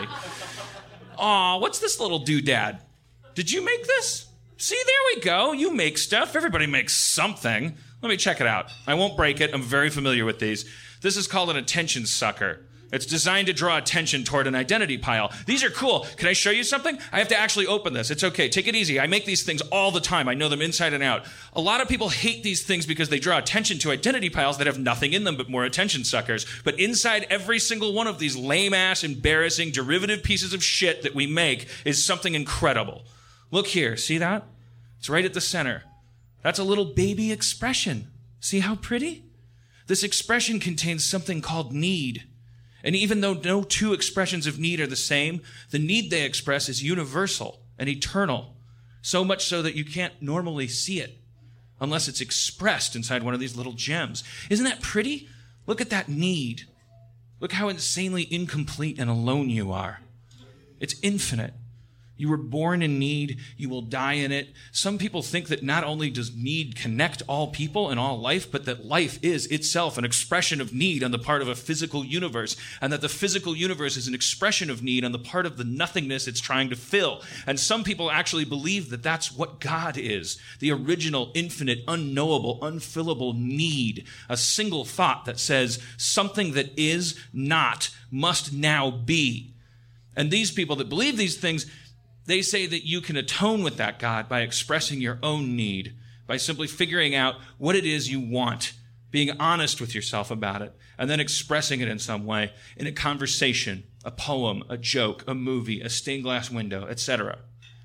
Aw, what's this little doodad? Did you make this? See, there we go. You make stuff. Everybody makes something. Let me check it out. I won't break it. I'm very familiar with these. This is called an attention sucker. It's designed to draw attention toward an identity pile. These are cool. Can I show you something? I have to actually open this. It's okay. Take it easy. I make these things all the time. I know them inside and out. A lot of people hate these things because they draw attention to identity piles that have nothing in them but more attention suckers. But inside every single one of these lame-ass, embarrassing, derivative pieces of shit that we make is something incredible. Look here. See that? It's right at the center. That's a little baby expression. See how pretty? This expression contains something called need. And even though no two expressions of need are the same, the need they express is universal and eternal. So much so that you can't normally see it unless it's expressed inside one of these little gems. Isn't that pretty? Look at that need. Look how insanely incomplete and alone you are. It's infinite. You were born in need. You will die in it. Some people think that not only does need connect all people and all life, but that life is itself an expression of need on the part of a physical universe, and that the physical universe is an expression of need on the part of the nothingness it's trying to fill. And some people actually believe that that's what God is, the original, infinite, unknowable, unfillable need, a single thought that says something that is not must now be. And these people that believe these things, they say that you can atone with that God by expressing your own need, by simply figuring out what it is you want, being honest with yourself about it, and then expressing it in some way, in a conversation, a poem, a joke, a movie, a stained glass window, etc.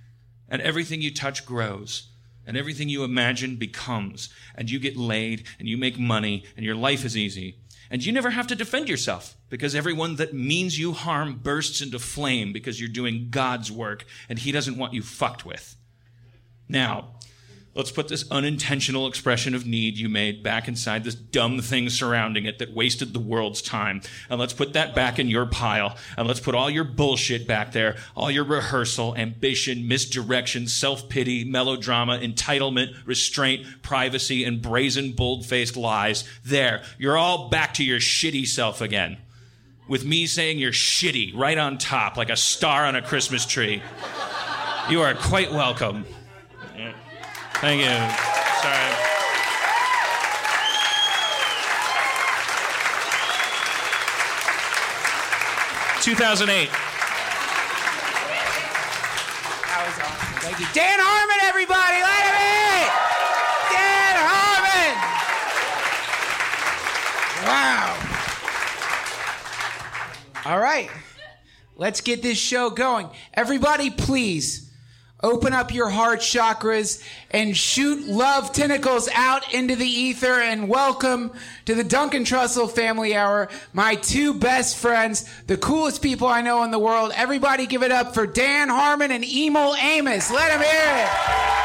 And everything you touch grows, and everything you imagine becomes, and you get laid, and you make money, and your life is easy. And you never have to defend yourself, because everyone that means you harm bursts into flame because you're doing God's work and he doesn't want you fucked with. Now, let's put this unintentional expression of need you made back inside this dumb thing surrounding it that wasted the world's time. And let's put that back in your pile. And let's put all your bullshit back there, all your rehearsal, ambition, misdirection, self-pity, melodrama, entitlement, restraint, privacy, and brazen, bold-faced lies. There, you're all back to your shitty self again. With me saying you're shitty right on top, like a star on a Christmas tree. You are quite welcome. Thank you. Sorry. ...2008. That was awesome. Thank you. Dan Harmon, everybody! Let him in! Dan Harmon! Wow. All right. Let's get this show going. Everybody, please open up your heart chakras and shoot love tentacles out into the ether, and welcome to the Duncan Trussell Family Hour, my two best friends, the coolest people I know in the world. Everybody give it up for Dan Harmon and Emil Amos. Let them hear it.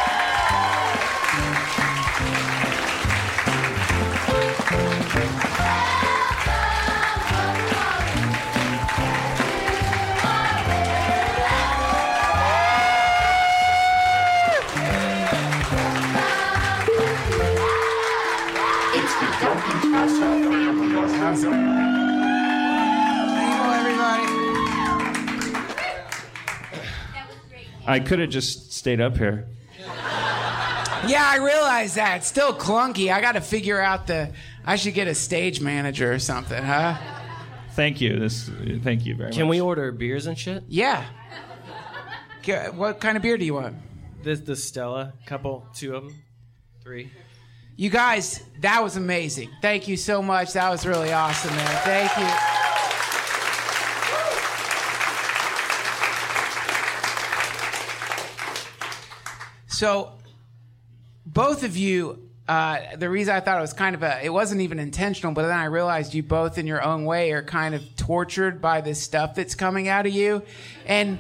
I could have just stayed up here. Yeah, I realize that. It's still clunky. I got to figure out I should get a stage manager or something, huh? Thank you. Thank you very much. Can we order beers and shit? Yeah. What kind of beer do you want? The Stella. Two of them. 3. You guys, that was amazing. Thank you so much. That was really awesome, man. Thank you. So, both of you, the reason I thought it was it wasn't even intentional, but then I realized you both in your own way are kind of tortured by this stuff that's coming out of you. And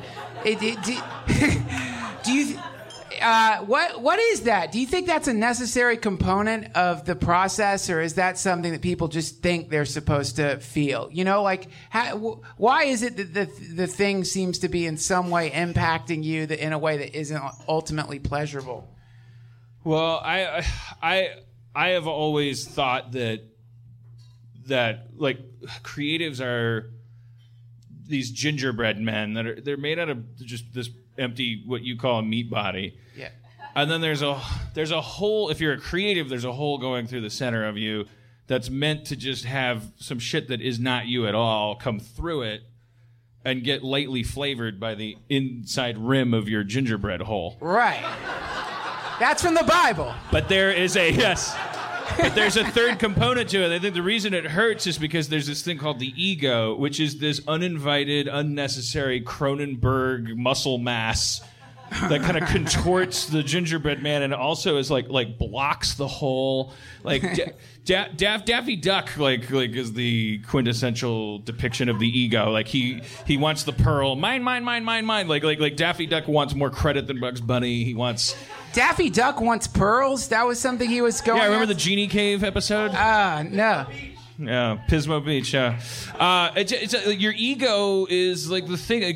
do you... what is that? Do you think that's a necessary component of the process, or is that something that people just think they're supposed to feel? You know, like, why is it that the thing seems to be in some way impacting you in a way that isn't ultimately pleasurable? Well, I I have always thought that like creatives are these gingerbread men they're made out of just this empty, what you call a meat body. Yeah. And then there's a hole. If you're a creative, there's a hole going through the center of you that's meant to just have some shit that is not you at all come through it and get lightly flavored by the inside rim of your gingerbread hole. Right. That's from the Bible. But there is but there's a third component to it. I think the reason it hurts is because there's this thing called the ego, which is this uninvited, unnecessary Cronenberg muscle mass that kind of contorts the gingerbread man and also is like blocks the hole. Like Daffy Duck like is the quintessential depiction of the ego. Like he wants the pearl, mine. Like Daffy Duck wants more credit than Bugs Bunny. He wants Daffy Duck wants pearls. That was something he was going. Yeah, remember the Genie Cave episode? No. Yeah, Pismo Beach. Yeah, your ego is like the thing.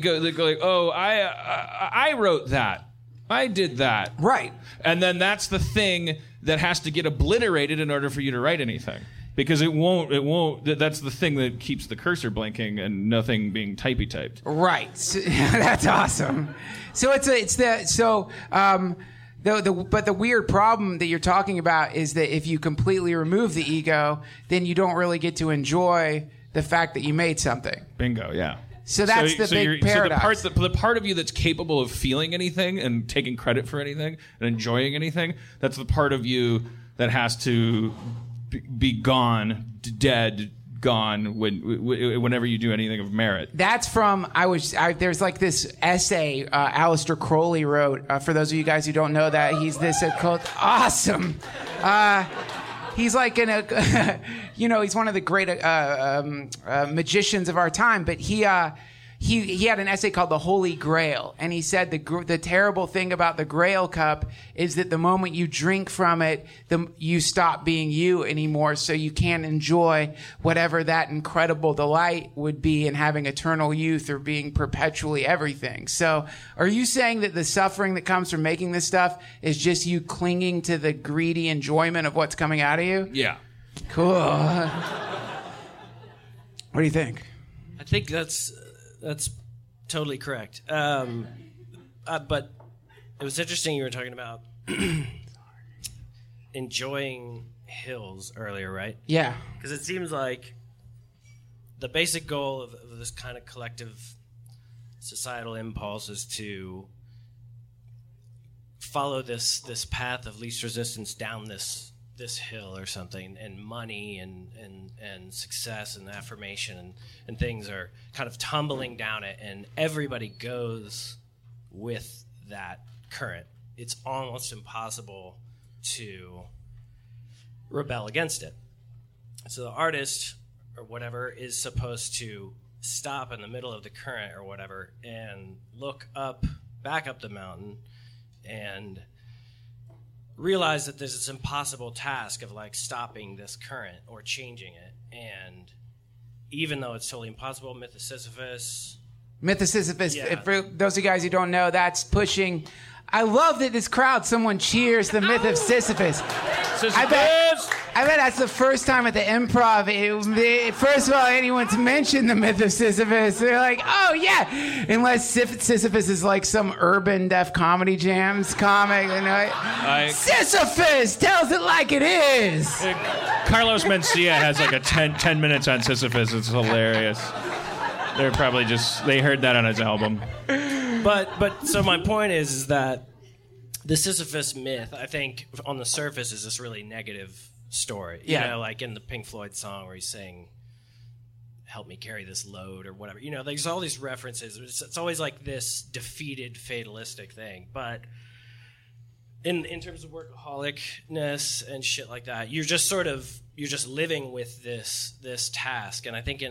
I wrote that, I did that, right? And then that's the thing that has to get obliterated in order for you to write anything, because it won't. That's the thing that keeps the cursor blinking and nothing being typey typed. Right. That's awesome. So but the weird problem that you're talking about is that if you completely remove the ego, then you don't really get to enjoy the fact that you made something. Bingo, yeah. So that's the big paradox. So the part of you that's capable of feeling anything and taking credit for anything and enjoying anything, that's the part of you that has to be gone, dead, gone whenever you do anything of merit. That's from there's like this essay Aleister Crowley wrote. For those of you guys who don't know that, he's this awesome. He's like he's one of the great magicians of our time. But he had an essay called The Holy Grail, and he said the terrible thing about the Grail cup is that the moment you drink from it, you stop being you anymore, so you can't enjoy whatever that incredible delight would be in having eternal youth or being perpetually everything. So are you saying that the suffering that comes from making this stuff is just you clinging to the greedy enjoyment of what's coming out of you? Yeah. Cool. What do you think? I think that's totally correct. But it was interesting you were talking about enjoying hills earlier, right? Yeah. Because it seems like the basic goal of this kind of collective societal impulse is to follow this path of least resistance down this hill or something, and money and success and affirmation and things are kind of tumbling down it, and everybody goes with that current. It's almost impossible to rebel against it. So the artist or whatever is supposed to stop in the middle of the current or whatever and look back up the mountain and realize that there's this impossible task of like stopping this current or changing it. And even though it's totally impossible, Myth of Sisyphus, yeah. For those of you guys who don't know, that's pushing. I love that this crowd, someone cheers the Myth of Sisyphus. I bet that's the first time at the Improv, first of all, anyone's mentioned the Myth of Sisyphus. They're like, oh yeah, unless Sisyphus is like some urban Def Comedy Jams comic. Sisyphus tells it like it is. Carlos Mencia has like a 10 minutes on Sisyphus. It's hilarious. They're probably they heard that on his album. But so my point is that the Sisyphus myth, I think, on the surface is this really negative story. Yeah. You know, like in the Pink Floyd song where he's saying, help me carry this load or whatever. You know, there's all these references. It's always like this defeated, fatalistic thing. But in terms of workaholicness and shit like that, you're just living with this task. And I think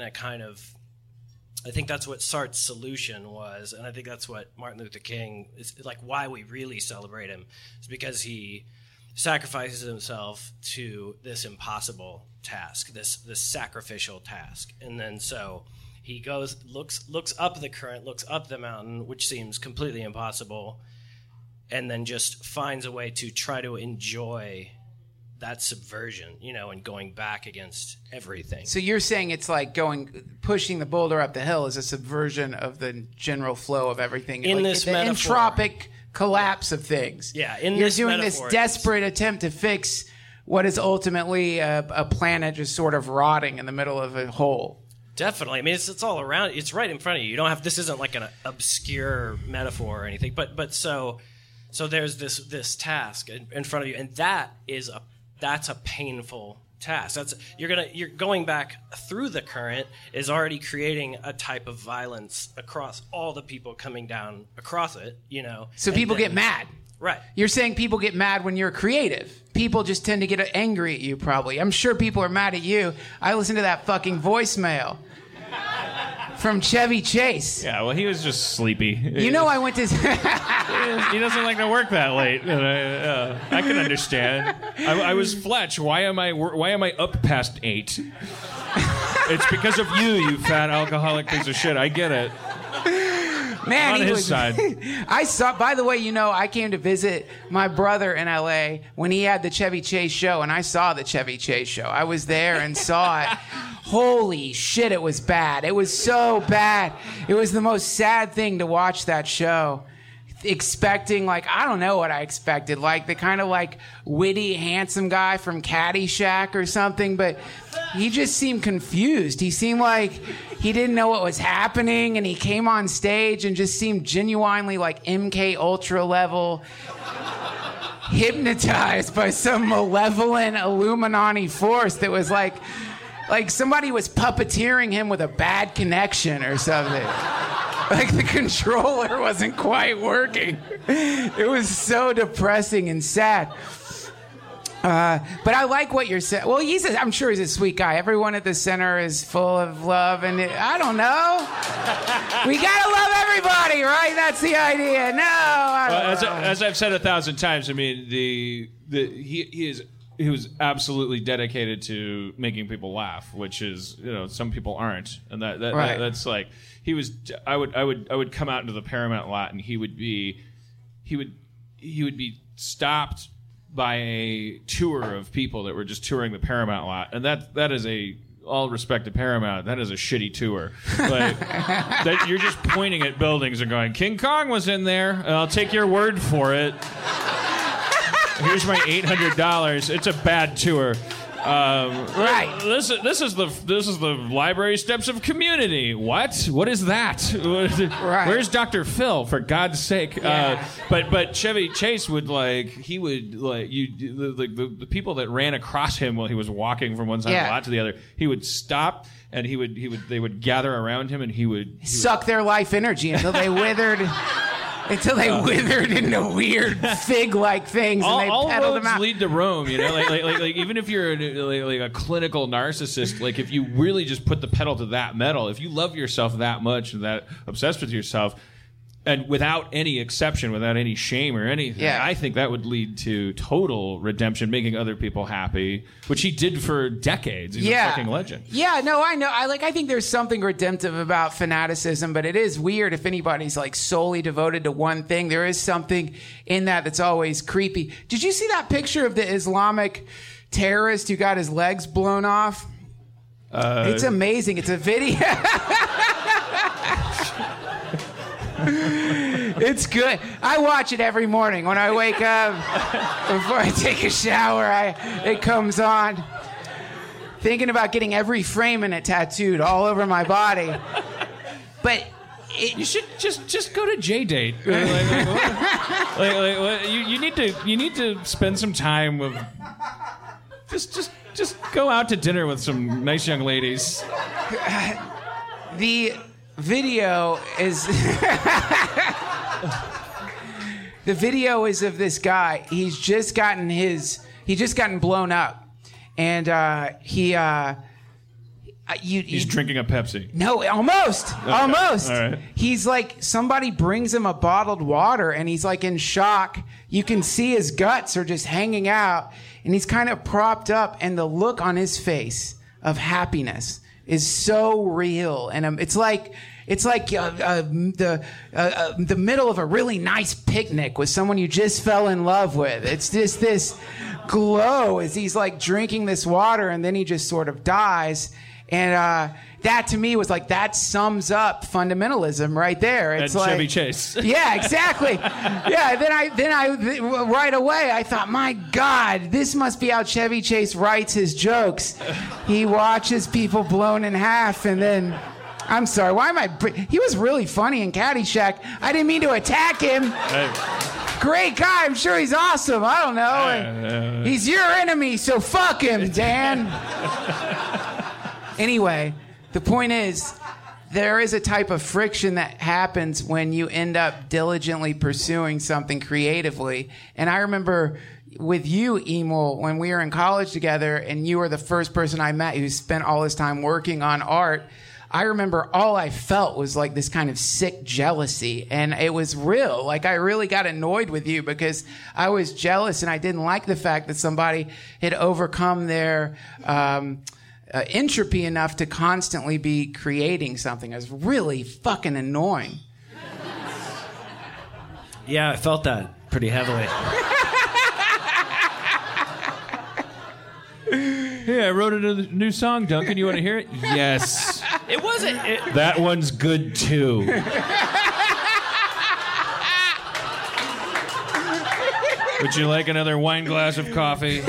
I think that's what Sartre's solution was, and I think that's what Martin Luther King is like. Why we really celebrate him is because he sacrifices himself to this impossible task, this sacrificial task, and then so he goes, looks up the current, looks up the mountain, which seems completely impossible, and then just finds a way to try to enjoy that subversion, and going back against everything. So you're saying it's like pushing the boulder up the hill is a subversion of the general flow of everything. In like this the metaphor. entropic collapse of things. Yeah, you're doing this desperate attempt to fix what is ultimately a planet just sort of rotting in the middle of a hole. Definitely. I mean, it's all around. It's right in front of you. You don't have. This isn't like an obscure metaphor or anything. But so there's this task in front of you, and that's a painful task. You're going back through the current is already creating a type of violence across all the people coming down across it. So people get mad. Right. You're saying people get mad when you're creative. People just tend to get angry at you, probably. I'm sure people are mad at you. I listened to that fucking voicemail from Chevy Chase. Yeah, well, he was just sleepy. I went to... He doesn't like to work that late. I can understand. I was Fletch. Why am I up past 8? It's because of you fat alcoholic piece of shit. I get it. Man, on his side. I saw. By the way, I came to visit my brother in L.A. when he had the Chevy Chase show, and I saw the Chevy Chase show. I was there and saw it. Holy shit, it was bad. It was so bad. It was the most sad thing to watch that show. Expecting, I don't know what I expected, the kind of witty, handsome guy from Caddyshack or something, but he just seemed confused. He seemed like he didn't know what was happening, and he came on stage and just seemed genuinely MK Ultra level, hypnotized by some malevolent Illuminati force that was like somebody was puppeteering him with a bad connection or something. The controller wasn't quite working. It was so depressing and sad. But I like what you're saying. Well, I'm sure he's a sweet guy. Everyone at the center is full of love, and I don't know. We gotta love everybody, right? That's the idea. No. As I've said 1,000 times, I mean, he was absolutely dedicated to making people laugh, which is some people aren't, and that's he was. I would come out into the Paramount lot, and he would be stopped by a tour of people that were just touring the Paramount lot, and that is all respect to Paramount, that is a shitty tour. That you're just pointing at buildings and going, King Kong was in there, and I'll take your word for it. Here's my $800. It's a bad tour. Right. This is the library steps of Community. What is that? Right. Where's Dr. Phil? For God's sake. Yeah. But Chevy Chase would the people that ran across him while he was walking from one side of the lot to the other. He would stop and they would gather around him and he would suck their life energy until they withered. Until they withered into weird fig-like things, and they pedaled them out. All roads lead to Rome, like even if you're a clinical narcissist, if you really just put the pedal to that metal, if you love yourself that much and that obsessed with yourself, and without any exception, without any shame or anything, I think that would lead to total redemption, making other people happy, which he did for decades. He's a fucking legend. Yeah, no, I know. I think there's something redemptive about fanaticism, but it is weird if anybody's solely devoted to one thing. There is something in that's always creepy. Did you see that picture of the Islamic terrorist who got his legs blown off? It's amazing. It's a video. It's good. I watch it every morning when I wake up. Before I take a shower, it comes on. Thinking about getting every frame in it tattooed all over my body. But you should just go to J-Date. You need to spend some time with. Just go out to dinner with some nice young ladies. The video is of this guy. He's just gotten blown up, and he's drinking a Pepsi. No, almost. Okay. Almost. All right. He's somebody brings him a bottled water, and he's in shock. You can see his guts are just hanging out, and he's kind of propped up, and the look on his face of happiness is so real, and it's like the middle of a really nice picnic with someone you just fell in love with. It's just this glow as he's like drinking this water, and then he just sort of dies. And that to me was like, that sums up fundamentalism right there. It's and like Chevy Chase. Yeah, exactly. Yeah, then I right away I thought, my God, this must be how Chevy Chase writes his jokes. He watches people blown in half, and then, I'm sorry, why am I? He was really funny in Caddyshack. I didn't mean to attack him. Great guy, I'm sure he's awesome. I don't know. He's your enemy, so fuck him, Dan. Anyway, the point is, there is a type of friction that happens when you end up diligently pursuing something creatively. And I remember with you, Emil, when we were in college together, and you were the first person I met who spent all his time working on art, I remember all I felt was like this kind of sick jealousy, and it was real. Like, I really got annoyed with you because I was jealous, and I didn't like the fact that somebody had overcome their entropy enough to constantly be creating something. It was really fucking annoying. Yeah, I felt that pretty heavily. Yeah, I wrote a new song, Duncan. You want to hear it? Yes. It wasn't. That one's good, too. Would you like another wine glass of coffee?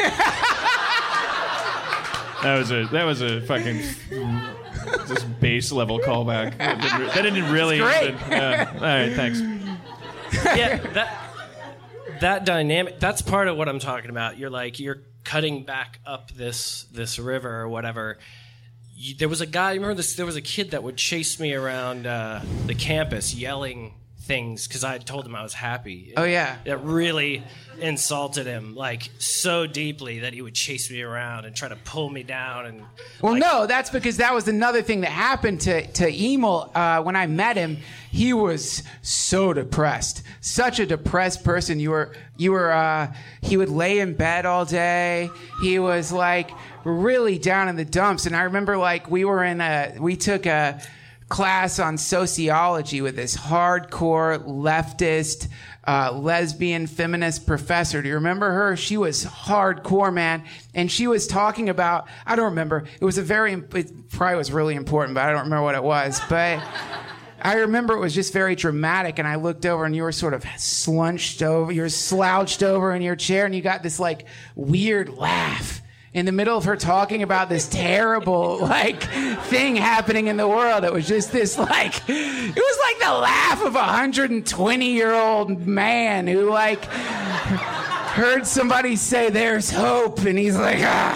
That was a fucking just base level callback. That didn't really. It's great. All right, thanks. Yeah, that dynamic. That's part of what I'm talking about. You're cutting back up this river or whatever. There was a guy. Remember this? There was a kid that would chase me around the campus yelling things because I had told him I was happy. Oh yeah. That really insulted him like so deeply that he would chase me around and try to pull me down. And well, no, that's because that was another thing that happened to Emil when I met him. He was so depressed, such a depressed person. He would lay in bed all day. He was like really down in the dumps. And I remember like we took a class on sociology with this hardcore leftist lesbian feminist professor. Do you remember her? She was hardcore, man. And she was talking about, I don't remember. It probably was really important, but I don't remember what it was. But I remember it was just very dramatic. And I looked over and you were sort of slouched over in your chair, and you got this like weird laugh in the middle of her talking about this terrible like thing happening in the world. It was just this like, it was like the laugh of a 120-year-old man who like heard somebody say there's hope, and he's like,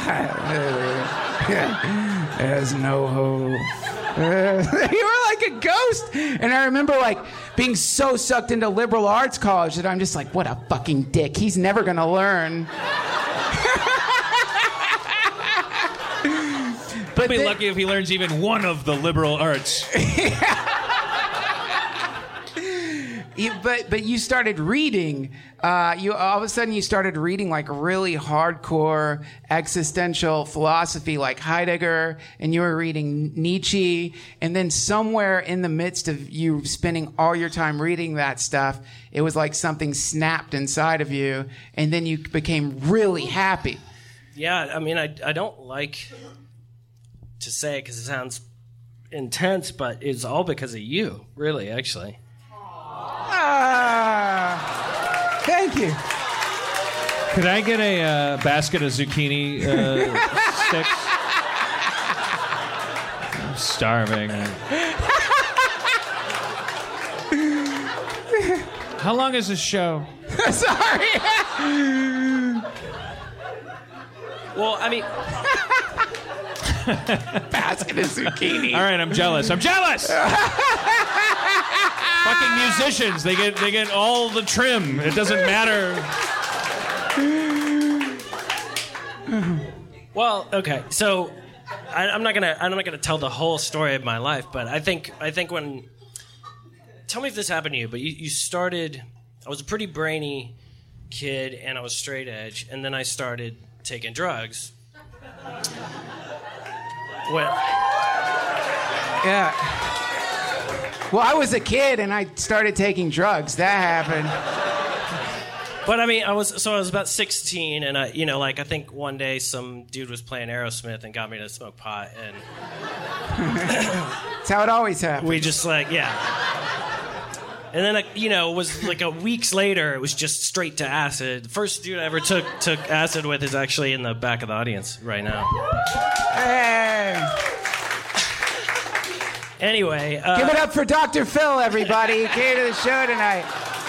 there's no hope. You were like a ghost. And I remember like being so sucked into liberal arts college that I'm just like, what a fucking dick. He's never gonna learn. He'll be lucky if he learns even one of the liberal arts. But you started reading. You all of a sudden you started reading like really hardcore existential philosophy, like Heidegger, and you were reading Nietzsche. And then somewhere in the midst of you spending all your time reading that stuff, it was like something snapped inside of you, and then you became really happy. Yeah, I mean, I don't like to say it because it sounds intense, but it's all because of you, really, actually. Thank you. Could I get a basket of zucchini sticks? I'm starving. How long is this show? Sorry. Well, I mean... basket of zucchini. All right, I'm jealous. Fucking musicians, they get all the trim. It doesn't matter. Well, okay, so I'm not gonna tell the whole story of my life, but I think when, tell me if this happened to you, but you started. I was a pretty brainy kid, and I was straight edge, and then I started taking drugs. Yeah. Well, I was a kid and I started taking drugs. That happened. But I mean, I was about 16, and I think one day some dude was playing Aerosmith and got me to smoke pot, and That's how it always happens. we just And then, it was like a weeks later, it was just straight to acid. The first dude I ever took acid with is actually in the back of the audience right now. Hey. Anyway. Give it up for Dr. Phil, everybody. He came to the show tonight.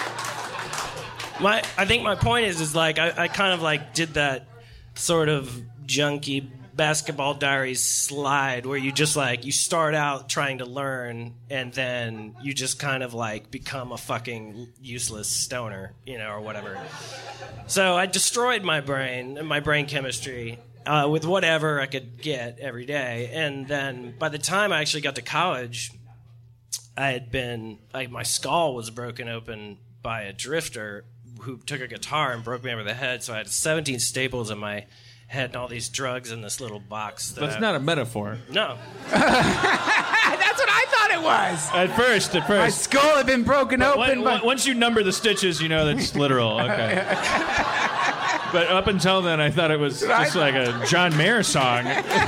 I think my point is like, I kind of like did that sort of junky Basketball Diaries slide where you just like, you start out trying to learn and then you just kind of like become a fucking useless stoner, or whatever. So I destroyed my brain and my brain chemistry with whatever I could get every day. And then by the time I actually got to college, I had been, my skull was broken open by a drifter who took a guitar and broke me over the head. So I had 17 staples in my head and all these drugs in this little box. That's not a metaphor. No. That's what I thought it was. At first. My skull had been broken open. Once you number the stitches, you know that's literal. Okay. But up until then, I thought it was just like a John Mayer song.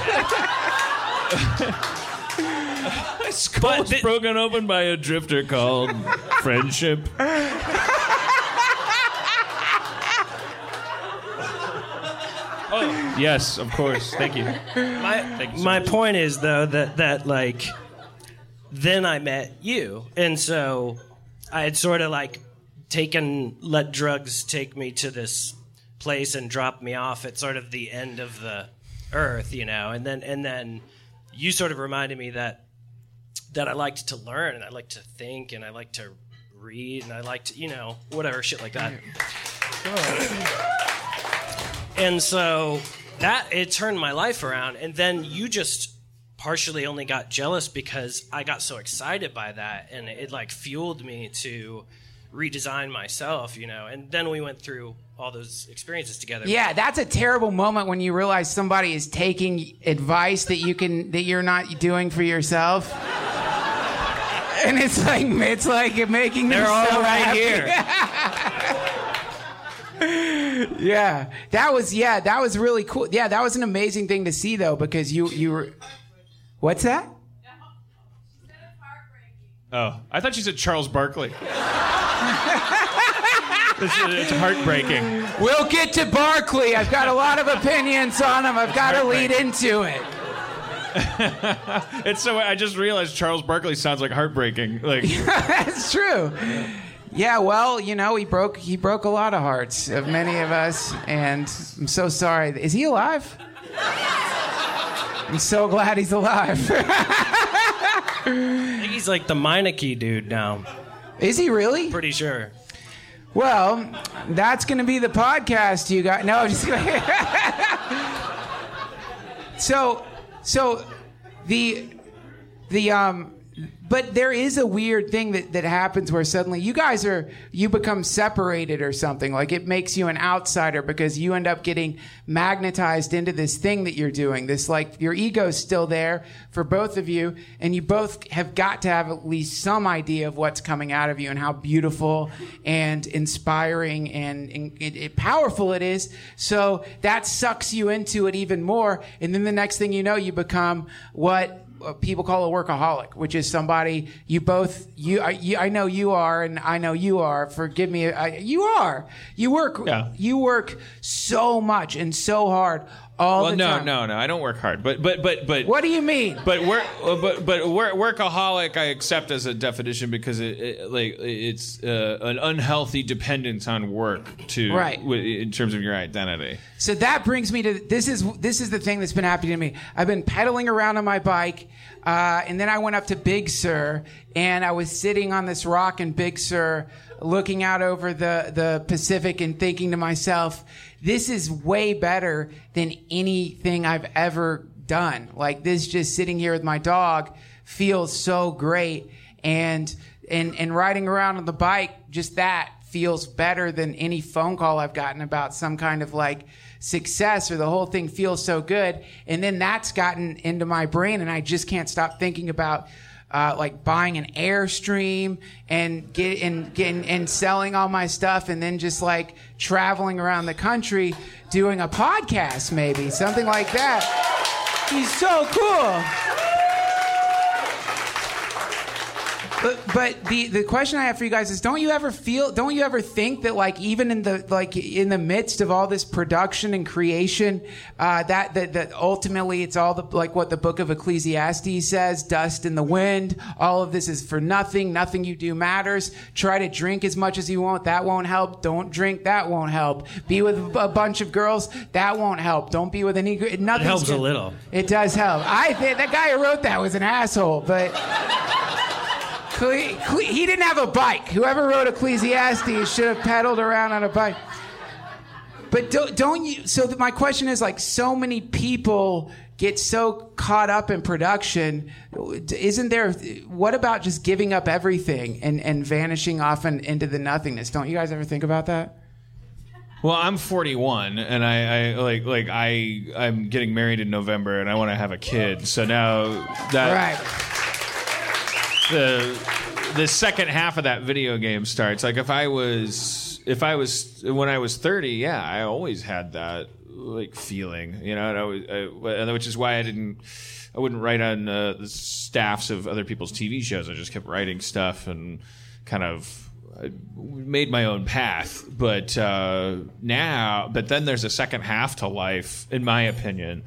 My skull was broken open by a drifter called Friendship. Oh, yes, of course. Thank you. My point is, though, that like, then I met you. And so I had sort of like let drugs take me to this place and drop me off at sort of the end of the earth, and then you sort of reminded me that I liked to learn and I liked to think and I liked to read and I liked, whatever shit like that. And so it turned my life around. And then you just partially only got jealous because I got so excited by that. And it like fueled me to redesign myself, And then we went through all those experiences together. Yeah, that's a terrible moment when you realize somebody is taking advice that you're not doing for yourself. And it's like making them They're all so right happy. here. Yeah, that was really cool. Yeah, that was an amazing thing to see though, because you were. What's that? Oh, I thought she said Charles Barkley. It's heartbreaking. We'll get to Barkley. I've got a lot of opinions on him. I've got to lead into it. It's so. I just realized Charles Barkley sounds like heartbreaking. Like that's true. Yeah, well, he broke a lot of hearts of many of us, and I'm so sorry. Is he alive? I'm so glad he's alive. I think he's like the Meineke dude now. Is he really? Pretty sure. Well, that's going to be the podcast you got. No, just so but there is a weird thing that happens where suddenly you become separated or something. Like it makes you an outsider because you end up getting magnetized into this thing that you're doing. This like your ego's still there for both of you, and you both have got to have at least some idea of what's coming out of you and how beautiful and inspiring and powerful it is. So that sucks you into it even more, and then the next thing you know, you become what people call a workaholic, which is somebody I know you are, and I know you are. Forgive me, you are. You work. Yeah. You work so much and so hard all the time. No. I don't work hard. But. What do you mean? But workaholic I accept as a definition because it's an unhealthy dependence on work in terms of your identity. So that brings me to this is the thing that's been happening to me. I've been pedaling around on my bike, and then I went up to Big Sur, and I was sitting on this rock in Big Sur, looking out over the Pacific and thinking to myself, this is way better than anything I've ever done. Like this, just sitting here with my dog feels so great, and riding around on the bike, just that feels better than any phone call I've gotten about some kind of like success, or the whole thing feels so good. And then that's gotten into my brain, and I just can't stop thinking about like buying an Airstream and selling all my stuff, and then just like traveling around the country doing a podcast, maybe something like that. He's so cool. But the question I have for you guys is, don't you ever think that like even in the midst of all this production and creation, that ultimately it's all like what the book of Ecclesiastes says, dust in the wind, all of this is for nothing you do matters. Try to drink as much as you want, that won't help. Don't drink, that won't help. Be with a bunch of girls, that won't help. Don't be with any, nothing. It helps a little. It does help. I think that guy who wrote that was an asshole, but he didn't have a bike. Whoever wrote Ecclesiastes should have pedaled around on a bike. But don't you? So my question is, like, so many people get so caught up in production. Isn't there? What about just giving up everything and vanishing off into the nothingness? Don't you guys ever think about that? Well, I'm 41, and I'm getting married in November, and I want to have a kid. So now that right. The second half of that video game starts. Like if I was when I was 30, yeah, I always had that like feeling, you know, and which is why I wouldn't write on the staffs of other people's TV shows. I just kept writing stuff and kind of made my own path. But then there's a second half to life, in my opinion.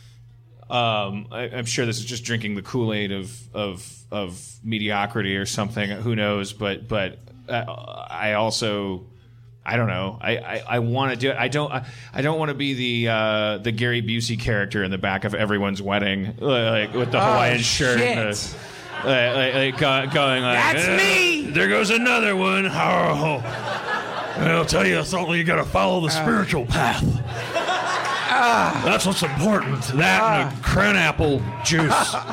I'm sure this is just drinking the Kool-Aid of mediocrity or something. Who knows? But I also, I don't know. I want to do it. I don't want to be the Gary Busey character in the back of everyone's wedding, like with the Hawaiian shirt. Shit. And going like, that's me. There goes another one. Oh, I'll tell you something. You got to follow the spiritual path. That's what's important. That and a crabapple juice.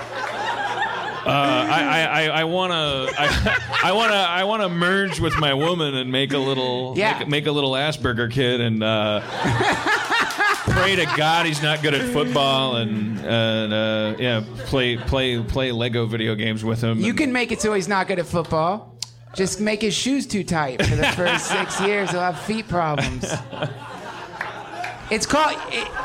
I wanna merge with my woman and make a little make a little Asperger kid and pray to God he's not good at football and play Lego video games with him. You can make it so he's not good at football. Just make his shoes too tight for the first 6 years. He'll have feet problems. It's called.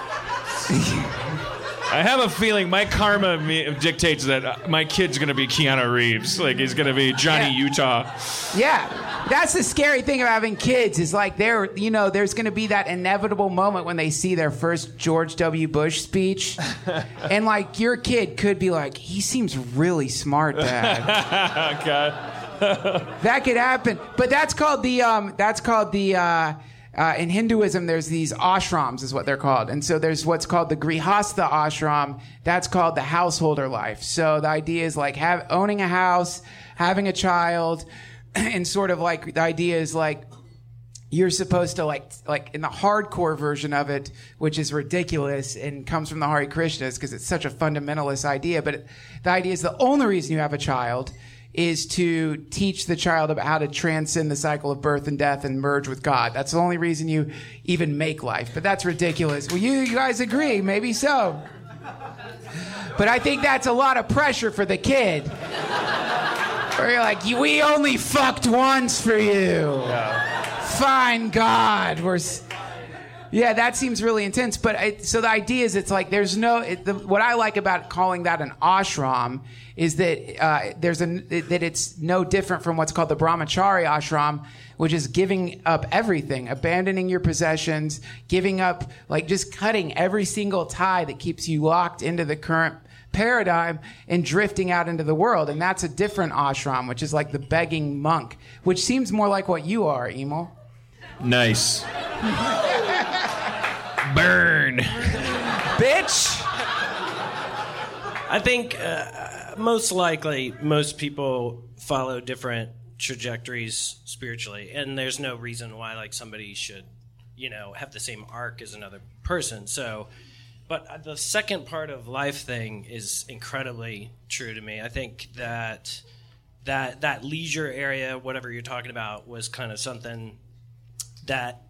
I have a feeling my karma dictates that my kid's going to be Keanu Reeves. Like, he's going to be Johnny Utah. Yeah. That's the scary thing of having kids is, like, there's going to be that inevitable moment when they see their first George W. Bush speech. And, like, your kid could be like, he seems really smart, Dad. God. That could happen. But that's called in Hinduism, there's these ashrams, is what they're called. And so there's what's called the Grihastha ashram. That's called the householder life. So the idea is like owning a house, having a child, and sort of like the idea is like you're supposed to like in the hardcore version of it, which is ridiculous and comes from the Hare Krishnas because it's such a fundamentalist idea. But the idea is the only reason you have a child is to teach the child about how to transcend the cycle of birth and death and merge with God. That's the only reason you even make life. But that's ridiculous. Well, you guys agree? Maybe so. But I think that's a lot of pressure for the kid. Where you're like, we only fucked once for you. Yeah. Fine, God. Yeah, that seems really intense. But so the idea is, it's like there's no. What I like about calling that an ashram is that that it's no different from what's called the brahmachari ashram, which is giving up everything, abandoning your possessions, giving up, like just cutting every single tie that keeps you locked into the current paradigm and drifting out into the world. And that's a different ashram, which is like the begging monk, which seems more like what you are, Emil. Nice. Burn. Bitch. I think most likely most people follow different trajectories spiritually, and there's no reason why like somebody should, have the same arc as another person. So, but the second part of life thing is incredibly true to me. I think that leisure area, whatever you're talking about, was kind of something that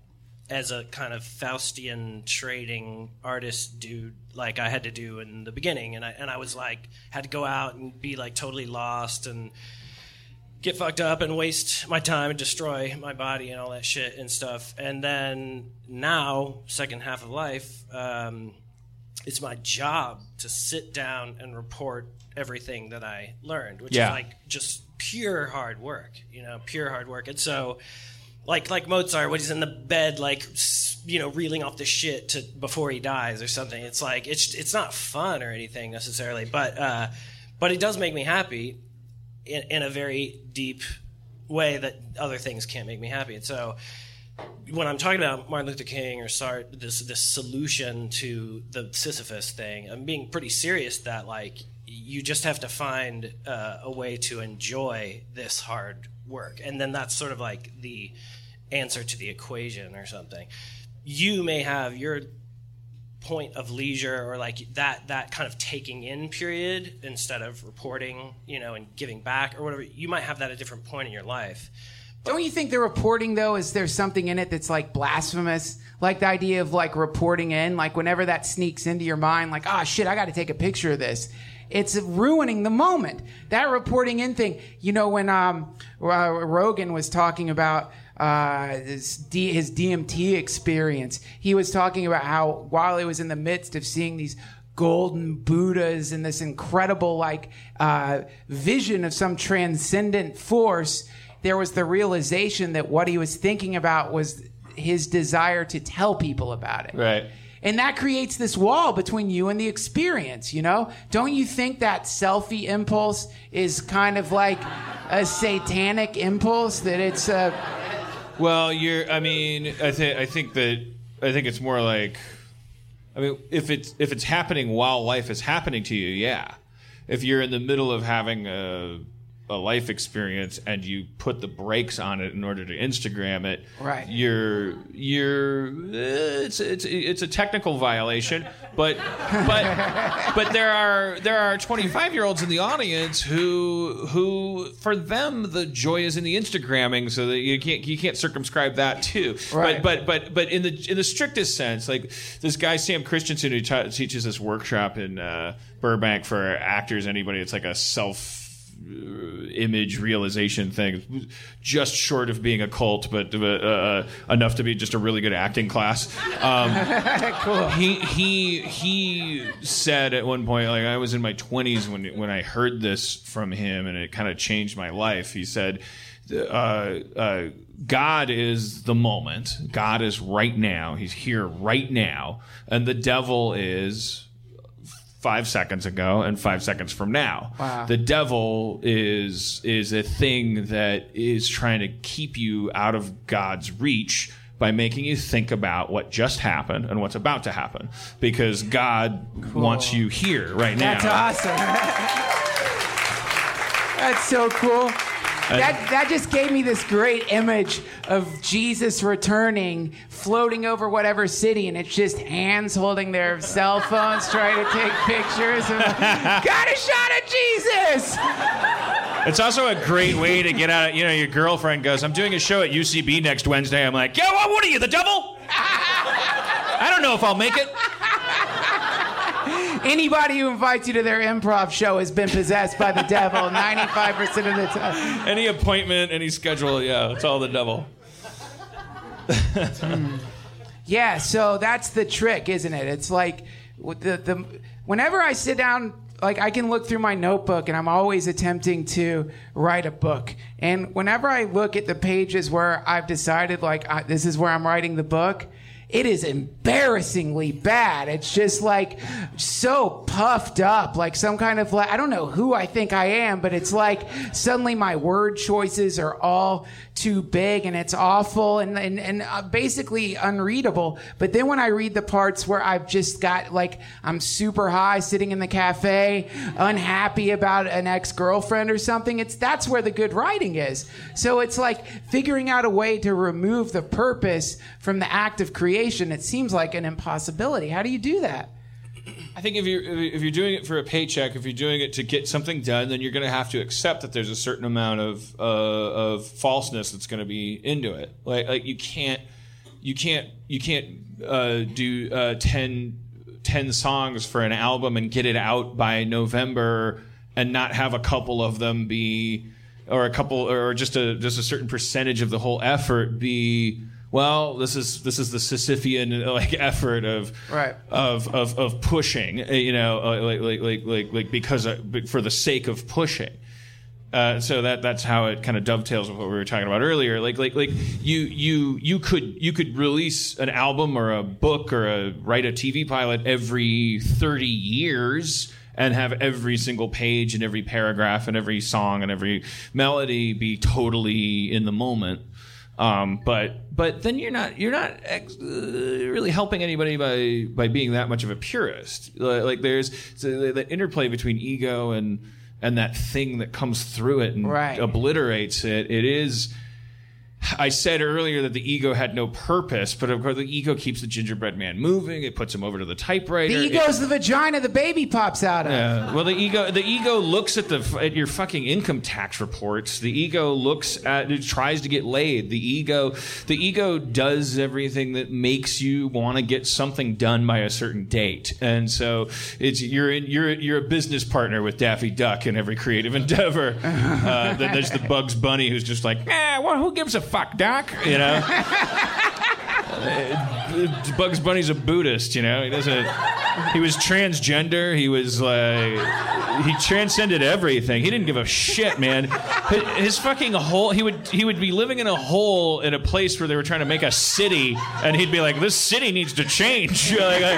as a kind of Faustian trading artist dude, like I had to do in the beginning, and I was like had to go out and be like totally lost and get fucked up and waste my time and destroy my body and all that shit and stuff. And then now, second half of life, it's my job to sit down and report everything that I learned, which is like just pure hard work, pure hard work. And so, like Mozart, when he's in the bed, like, reeling off the shit before he dies or something, it's like, it's not fun or anything necessarily, but it does make me happy in a very deep way that other things can't make me happy. And so when I'm talking about Martin Luther King or Sartre, this solution to the Sisyphus thing, I'm being pretty serious that, like, you just have to find a way to enjoy this hard work. And then that's sort of like the answer to the equation or something. You may have your point of leisure or like that kind of taking in period instead of reporting, and giving back or whatever. You might have that at a different point in your life. Don't you think the reporting, though, is there something in it that's like blasphemous? Like the idea of like reporting in, like whenever that sneaks into your mind, like, oh shit, I got to take a picture of this. It's ruining the moment. That reporting in thing. When Rogan was talking about his DMT experience, he was talking about how while he was in the midst of seeing these golden Buddhas and this incredible vision of some transcendent force, there was the realization that what he was thinking about was his desire to tell people about it. Right. And that creates this wall between you and the experience, Don't you think that selfie impulse is kind of like a satanic impulse, that it's a... Well, I think it's more like, if it's happening while life is happening to you, yeah. If you're in the middle of having a life experience and you put the brakes on it in order to Instagram it, right? It's a technical violation, but there are 25-year-olds in the audience who for them the joy is in the Instagramming, so that you can't circumscribe that too. Right. But in the strictest sense, like this guy Sam Christensen who teaches this workshop in Burbank for actors, anybody, it's like a image realization thing, just short of being a cult, but enough to be just a really good acting class. Cool. He said at one point, like, I was in my 20s when I heard this from him, and it kind of changed my life. He said, God is the moment. God is right now. He's here right now, and the devil is 5 seconds ago and 5 seconds from now. Wow. The devil is a thing that is trying to keep you out of God's reach by making you think about what just happened and what's about to happen, because God wants you here right now. That's awesome. That's so cool. That just gave me this great image of Jesus returning, floating over whatever city, and it's just hands holding their cell phones trying to take pictures. Got a shot at Jesus! It's also a great way to get out of, your girlfriend goes, I'm doing a show at UCB next Wednesday. I'm like, what are you, the devil? I don't know if I'll make it. Anybody who invites you to their improv show has been possessed by the devil 95% of the time. Any appointment, any schedule, it's all the devil. Yeah, so that's the trick, isn't it? It's like whenever I sit down, like, I can look through my notebook and I'm always attempting to write a book. And whenever I look at the pages where I've decided, like, this is where I'm writing the book, it is embarrassingly bad. It's just like so puffed up, like some kind of, like, I don't know who I think I am, but it's like suddenly my word choices are all too big and it's awful and basically unreadable. But then when I read the parts where I've just got, like, I'm super high sitting in the cafe, unhappy about an ex-girlfriend or something, that's where the good writing is. So it's like figuring out a way to remove the purpose from the act of creation. It seems like an impossibility. How do you do that? I think if you're doing it for a paycheck, if you're doing it to get something done, then you're going to have to accept that there's a certain amount of falseness that's going to be into it. Like you can't do 10 songs for an album and get it out by November and not have a couple of them be, or just a certain percentage of the whole effort be, well, this is the Sisyphean like effort of pushing, because for the sake of pushing. So that's how it kind of dovetails with what we were talking about earlier. You could release an album or a book or write a TV pilot every 30 years and have every single page and every paragraph and every song and every melody be totally in the moment. But then you're not really helping anybody by being that much of a purist. Like there's the interplay between ego and that thing that comes through it and obliterates it. It is. I said earlier that the ego had no purpose, but of course the ego keeps the gingerbread man moving. It puts him over to the typewriter. The ego's the vagina the baby pops out of. Yeah. Well, the ego looks at your fucking income tax reports. The ego it tries to get laid. The ego does everything that makes you want to get something done by a certain date. And so you're a business partner with Daffy Duck in every creative endeavor. Then there's the Bugs Bunny who's just like, well, who gives a fuck, Doc? You know, Bugs Bunny's a Buddhist. You know, he was transgender. He was he transcended everything. He didn't give a shit, man. His fucking hole. He would be living in a hole in a place where they were trying to make a city, and he'd be like, "This city needs to change."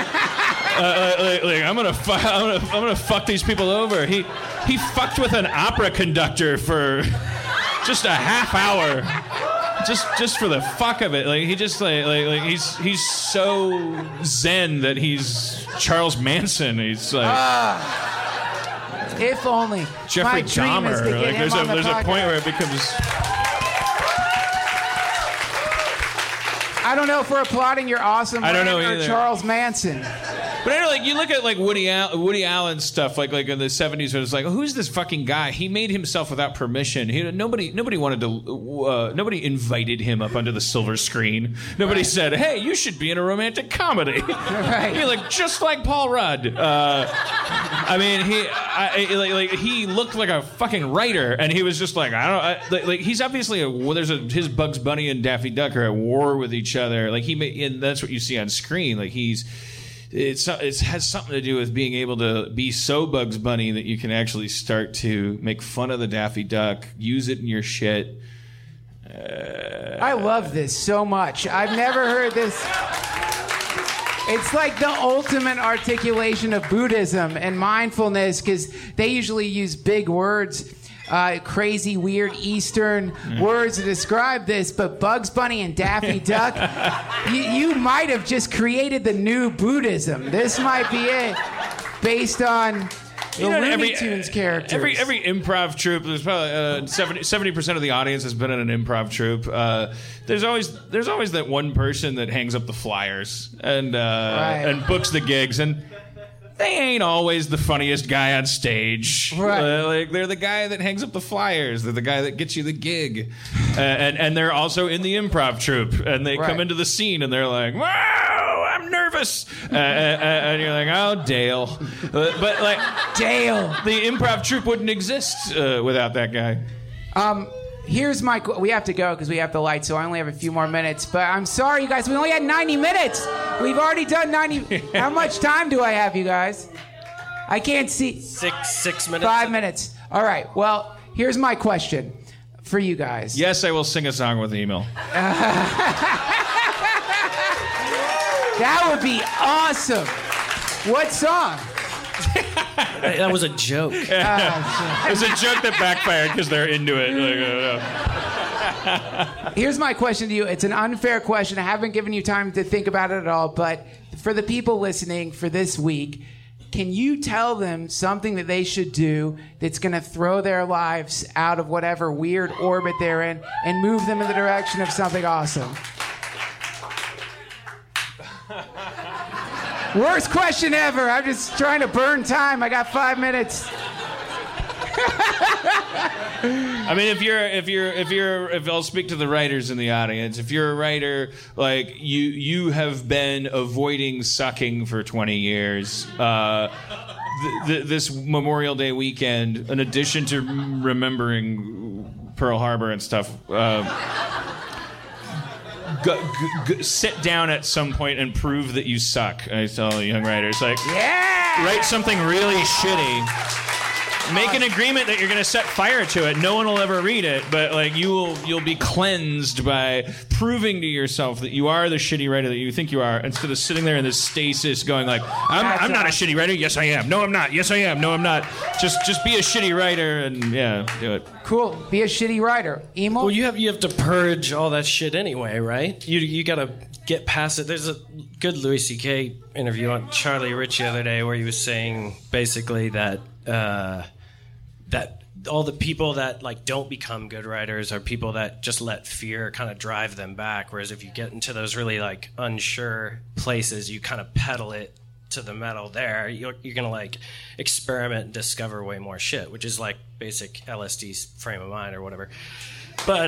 I'm gonna fuck these people over. He fucked with an opera conductor for just a half hour. Just for the fuck of it, like he just he's so zen that he's Charles Manson. He's like, if only Jeffrey Dahmer. Like there's a point where it becomes. I don't know if we're applauding your awesome. I don't know or either. Charles Manson. But anyway, like you look at like Woody Allen stuff, like in the 70s, where it's like, who's this fucking guy? He made himself without permission. Nobody wanted to. Nobody invited him up onto the silver screen. Nobody said, "Hey, you should be in a romantic comedy." He looked just like Paul Rudd. I mean, he looked like a fucking writer, and he was just like, he's obviously his Bugs Bunny and Daffy Duck are at war with each other. Like and that's what you see on screen. Like it has something to do with being able to be so Bugs Bunny that you can actually start to make fun of the Daffy Duck, use it in your shit. I love this so much. I've never heard this. It's like the ultimate articulation of Buddhism and mindfulness, because they usually use big words. Crazy, weird Eastern words to describe this, but Bugs Bunny and Daffy Duck, you might have just created the new Buddhism. This might be it, based on the Looney Tunes characters. Every improv troupe, there's probably 70% of the audience has been in an improv troupe. There's always that one person that hangs up the flyers and books the gigs, and they ain't always the funniest guy on stage. Right. They're the guy that hangs up the flyers. They're the guy that gets you the gig. And they're also in the improv troupe. And they come into the scene and they're like, "Whoa, I'm nervous." And you're like, "Oh, Dale." But like, Dale. The improv troupe wouldn't exist without that guy. Here's we have to go because we have the lights, so I only have a few more minutes. But I'm sorry, you guys. We only had 90 minutes. We've already done 90. How much time do I have, you guys? I can't see. 6 minutes. 5 minutes. All right. Well, here's my question for you guys. Yes, I will sing a song with Emil. That would be awesome. What song? That was a joke. It was a joke that backfired because they're into it. Here's my question to you. It's an unfair question. I haven't given you time to think about it at all. But for the people listening for this week, can you tell them something that they should do that's going to throw their lives out of whatever weird orbit they're in and move them in the direction of something awesome? Worst question ever. I'm just trying to burn time. I got 5 minutes. I mean, if I'll speak to the writers in the audience, if you're a writer, like you have been avoiding sucking for 20 years, this Memorial Day weekend, in addition to remembering Pearl Harbor and stuff, sit down at some point and prove that you suck. I tell young writers, like, write something really shitty. Make an agreement that you're going to set fire to it. No one will ever read it, but like you'll be cleansed by proving to yourself that you are the shitty writer that you think you are, instead of sitting there in this stasis going like, I'm not a shitty writer. Yes, I am. No, I'm not. Yes, I am. No, I'm not. Just be a shitty writer and do it. Cool. Be a shitty writer. Emo? Well, you have to purge all that shit anyway, right? You got to get past it. There's a good Louis C.K. interview on Charlie Rich the other day where he was saying basically that that all the people that like don't become good writers are people that just let fear kind of drive them back. Whereas if you get into those really like unsure places, you kind of pedal it to the metal there. You're gonna like experiment and discover way more shit, which is like basic LSD frame of mind or whatever. But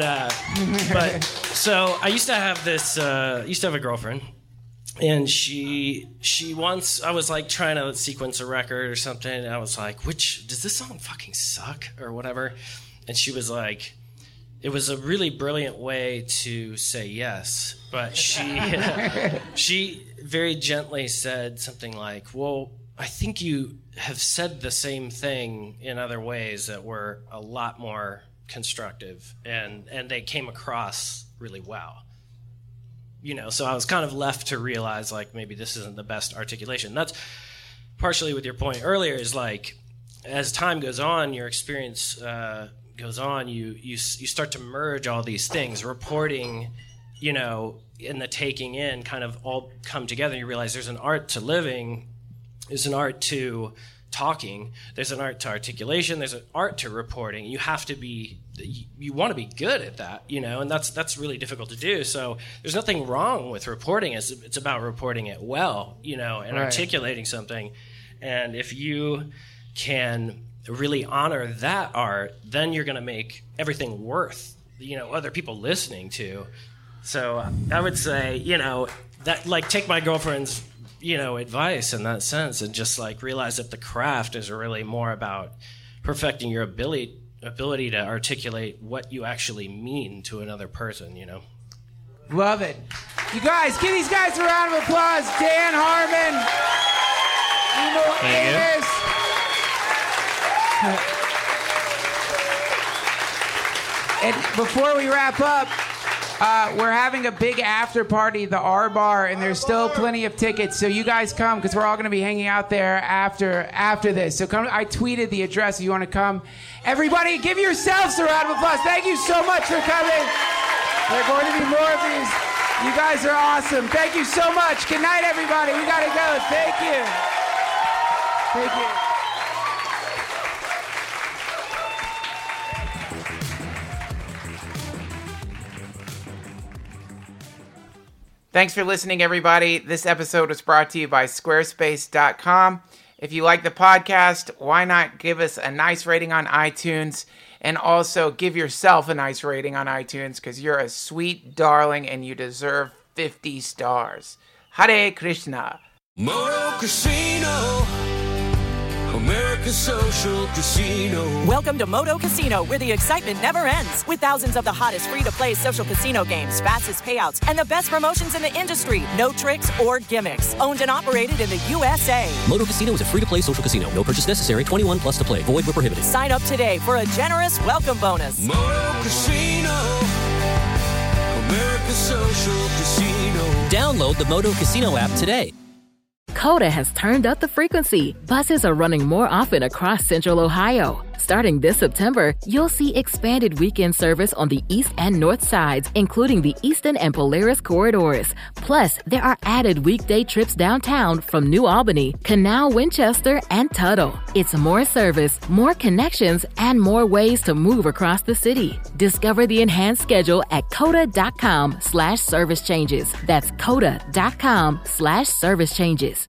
so I used to have this. Used to have a girlfriend. And she once, I was like trying to sequence a record or something, and I was like, does this song fucking suck or whatever? And she was like, it was a really brilliant way to say yes, but she very gently said something like, well, I think you have said the same thing in other ways that were a lot more constructive, and they came across really well. So I was kind of left to realize, like, maybe this isn't the best articulation. That's partially with your point earlier, is like, as time goes on, your experience goes on, you start to merge all these things. Reporting, and the taking in kind of all come together. You realize there's an art to living, there's an art to talking, there's an art to articulation, there's an art to reporting. You have to be, you want to be good at that, and that's really difficult to do. So there's nothing wrong with reporting. It's about reporting it well, and right. Articulating something. And if you can really honor that art, then you're going to make everything worth, other people listening to. So I would say, that, like, take my girlfriend's advice in that sense, and just like realize that the craft is really more about perfecting your ability to articulate what you actually mean to another person, Love it. You guys, give these guys a round of applause. Dan Harmon, Emo Amos. And before we wrap up, we're having a big after party, the R Bar, and there's still plenty of tickets. So you guys come, because we're all going to be hanging out there after this. So come. I tweeted the address if you want to come. Everybody, give yourselves a round of applause. Thank you so much for coming. There are going to be more of these. You guys are awesome. Thank you so much. Good night, everybody. We got to go. Thank you. Thank you. Thanks for listening, everybody. This episode was brought to you by Squarespace.com. If you like the podcast, why not give us a nice rating on iTunes, and also give yourself a nice rating on iTunes, because you're a sweet darling and you deserve 50 stars. Hare Krishna. Moto Casino, America's social casino. Welcome to Moto Casino, where the excitement never ends. With thousands of the hottest free-to-play social casino games, fastest payouts, and the best promotions in the industry. No tricks or gimmicks. Owned and operated in the USA. Moto Casino is a free-to-play social casino. No purchase necessary. 21 plus to play. Void where prohibited. Sign up today for a generous welcome bonus. Moto Casino, America's social casino. Download the Moto Casino app today. Coda has turned up the frequency. Buses are running more often across Central Ohio. Starting this September, you'll see expanded weekend service on the east and north sides, including the Eastern and Polaris corridors. Plus, there are added weekday trips downtown from New Albany, Canal, Winchester, and Tuttle. It's more service, more connections, and more ways to move across the city. Discover the enhanced schedule at coda.com/service changes. That's coda.com/service changes.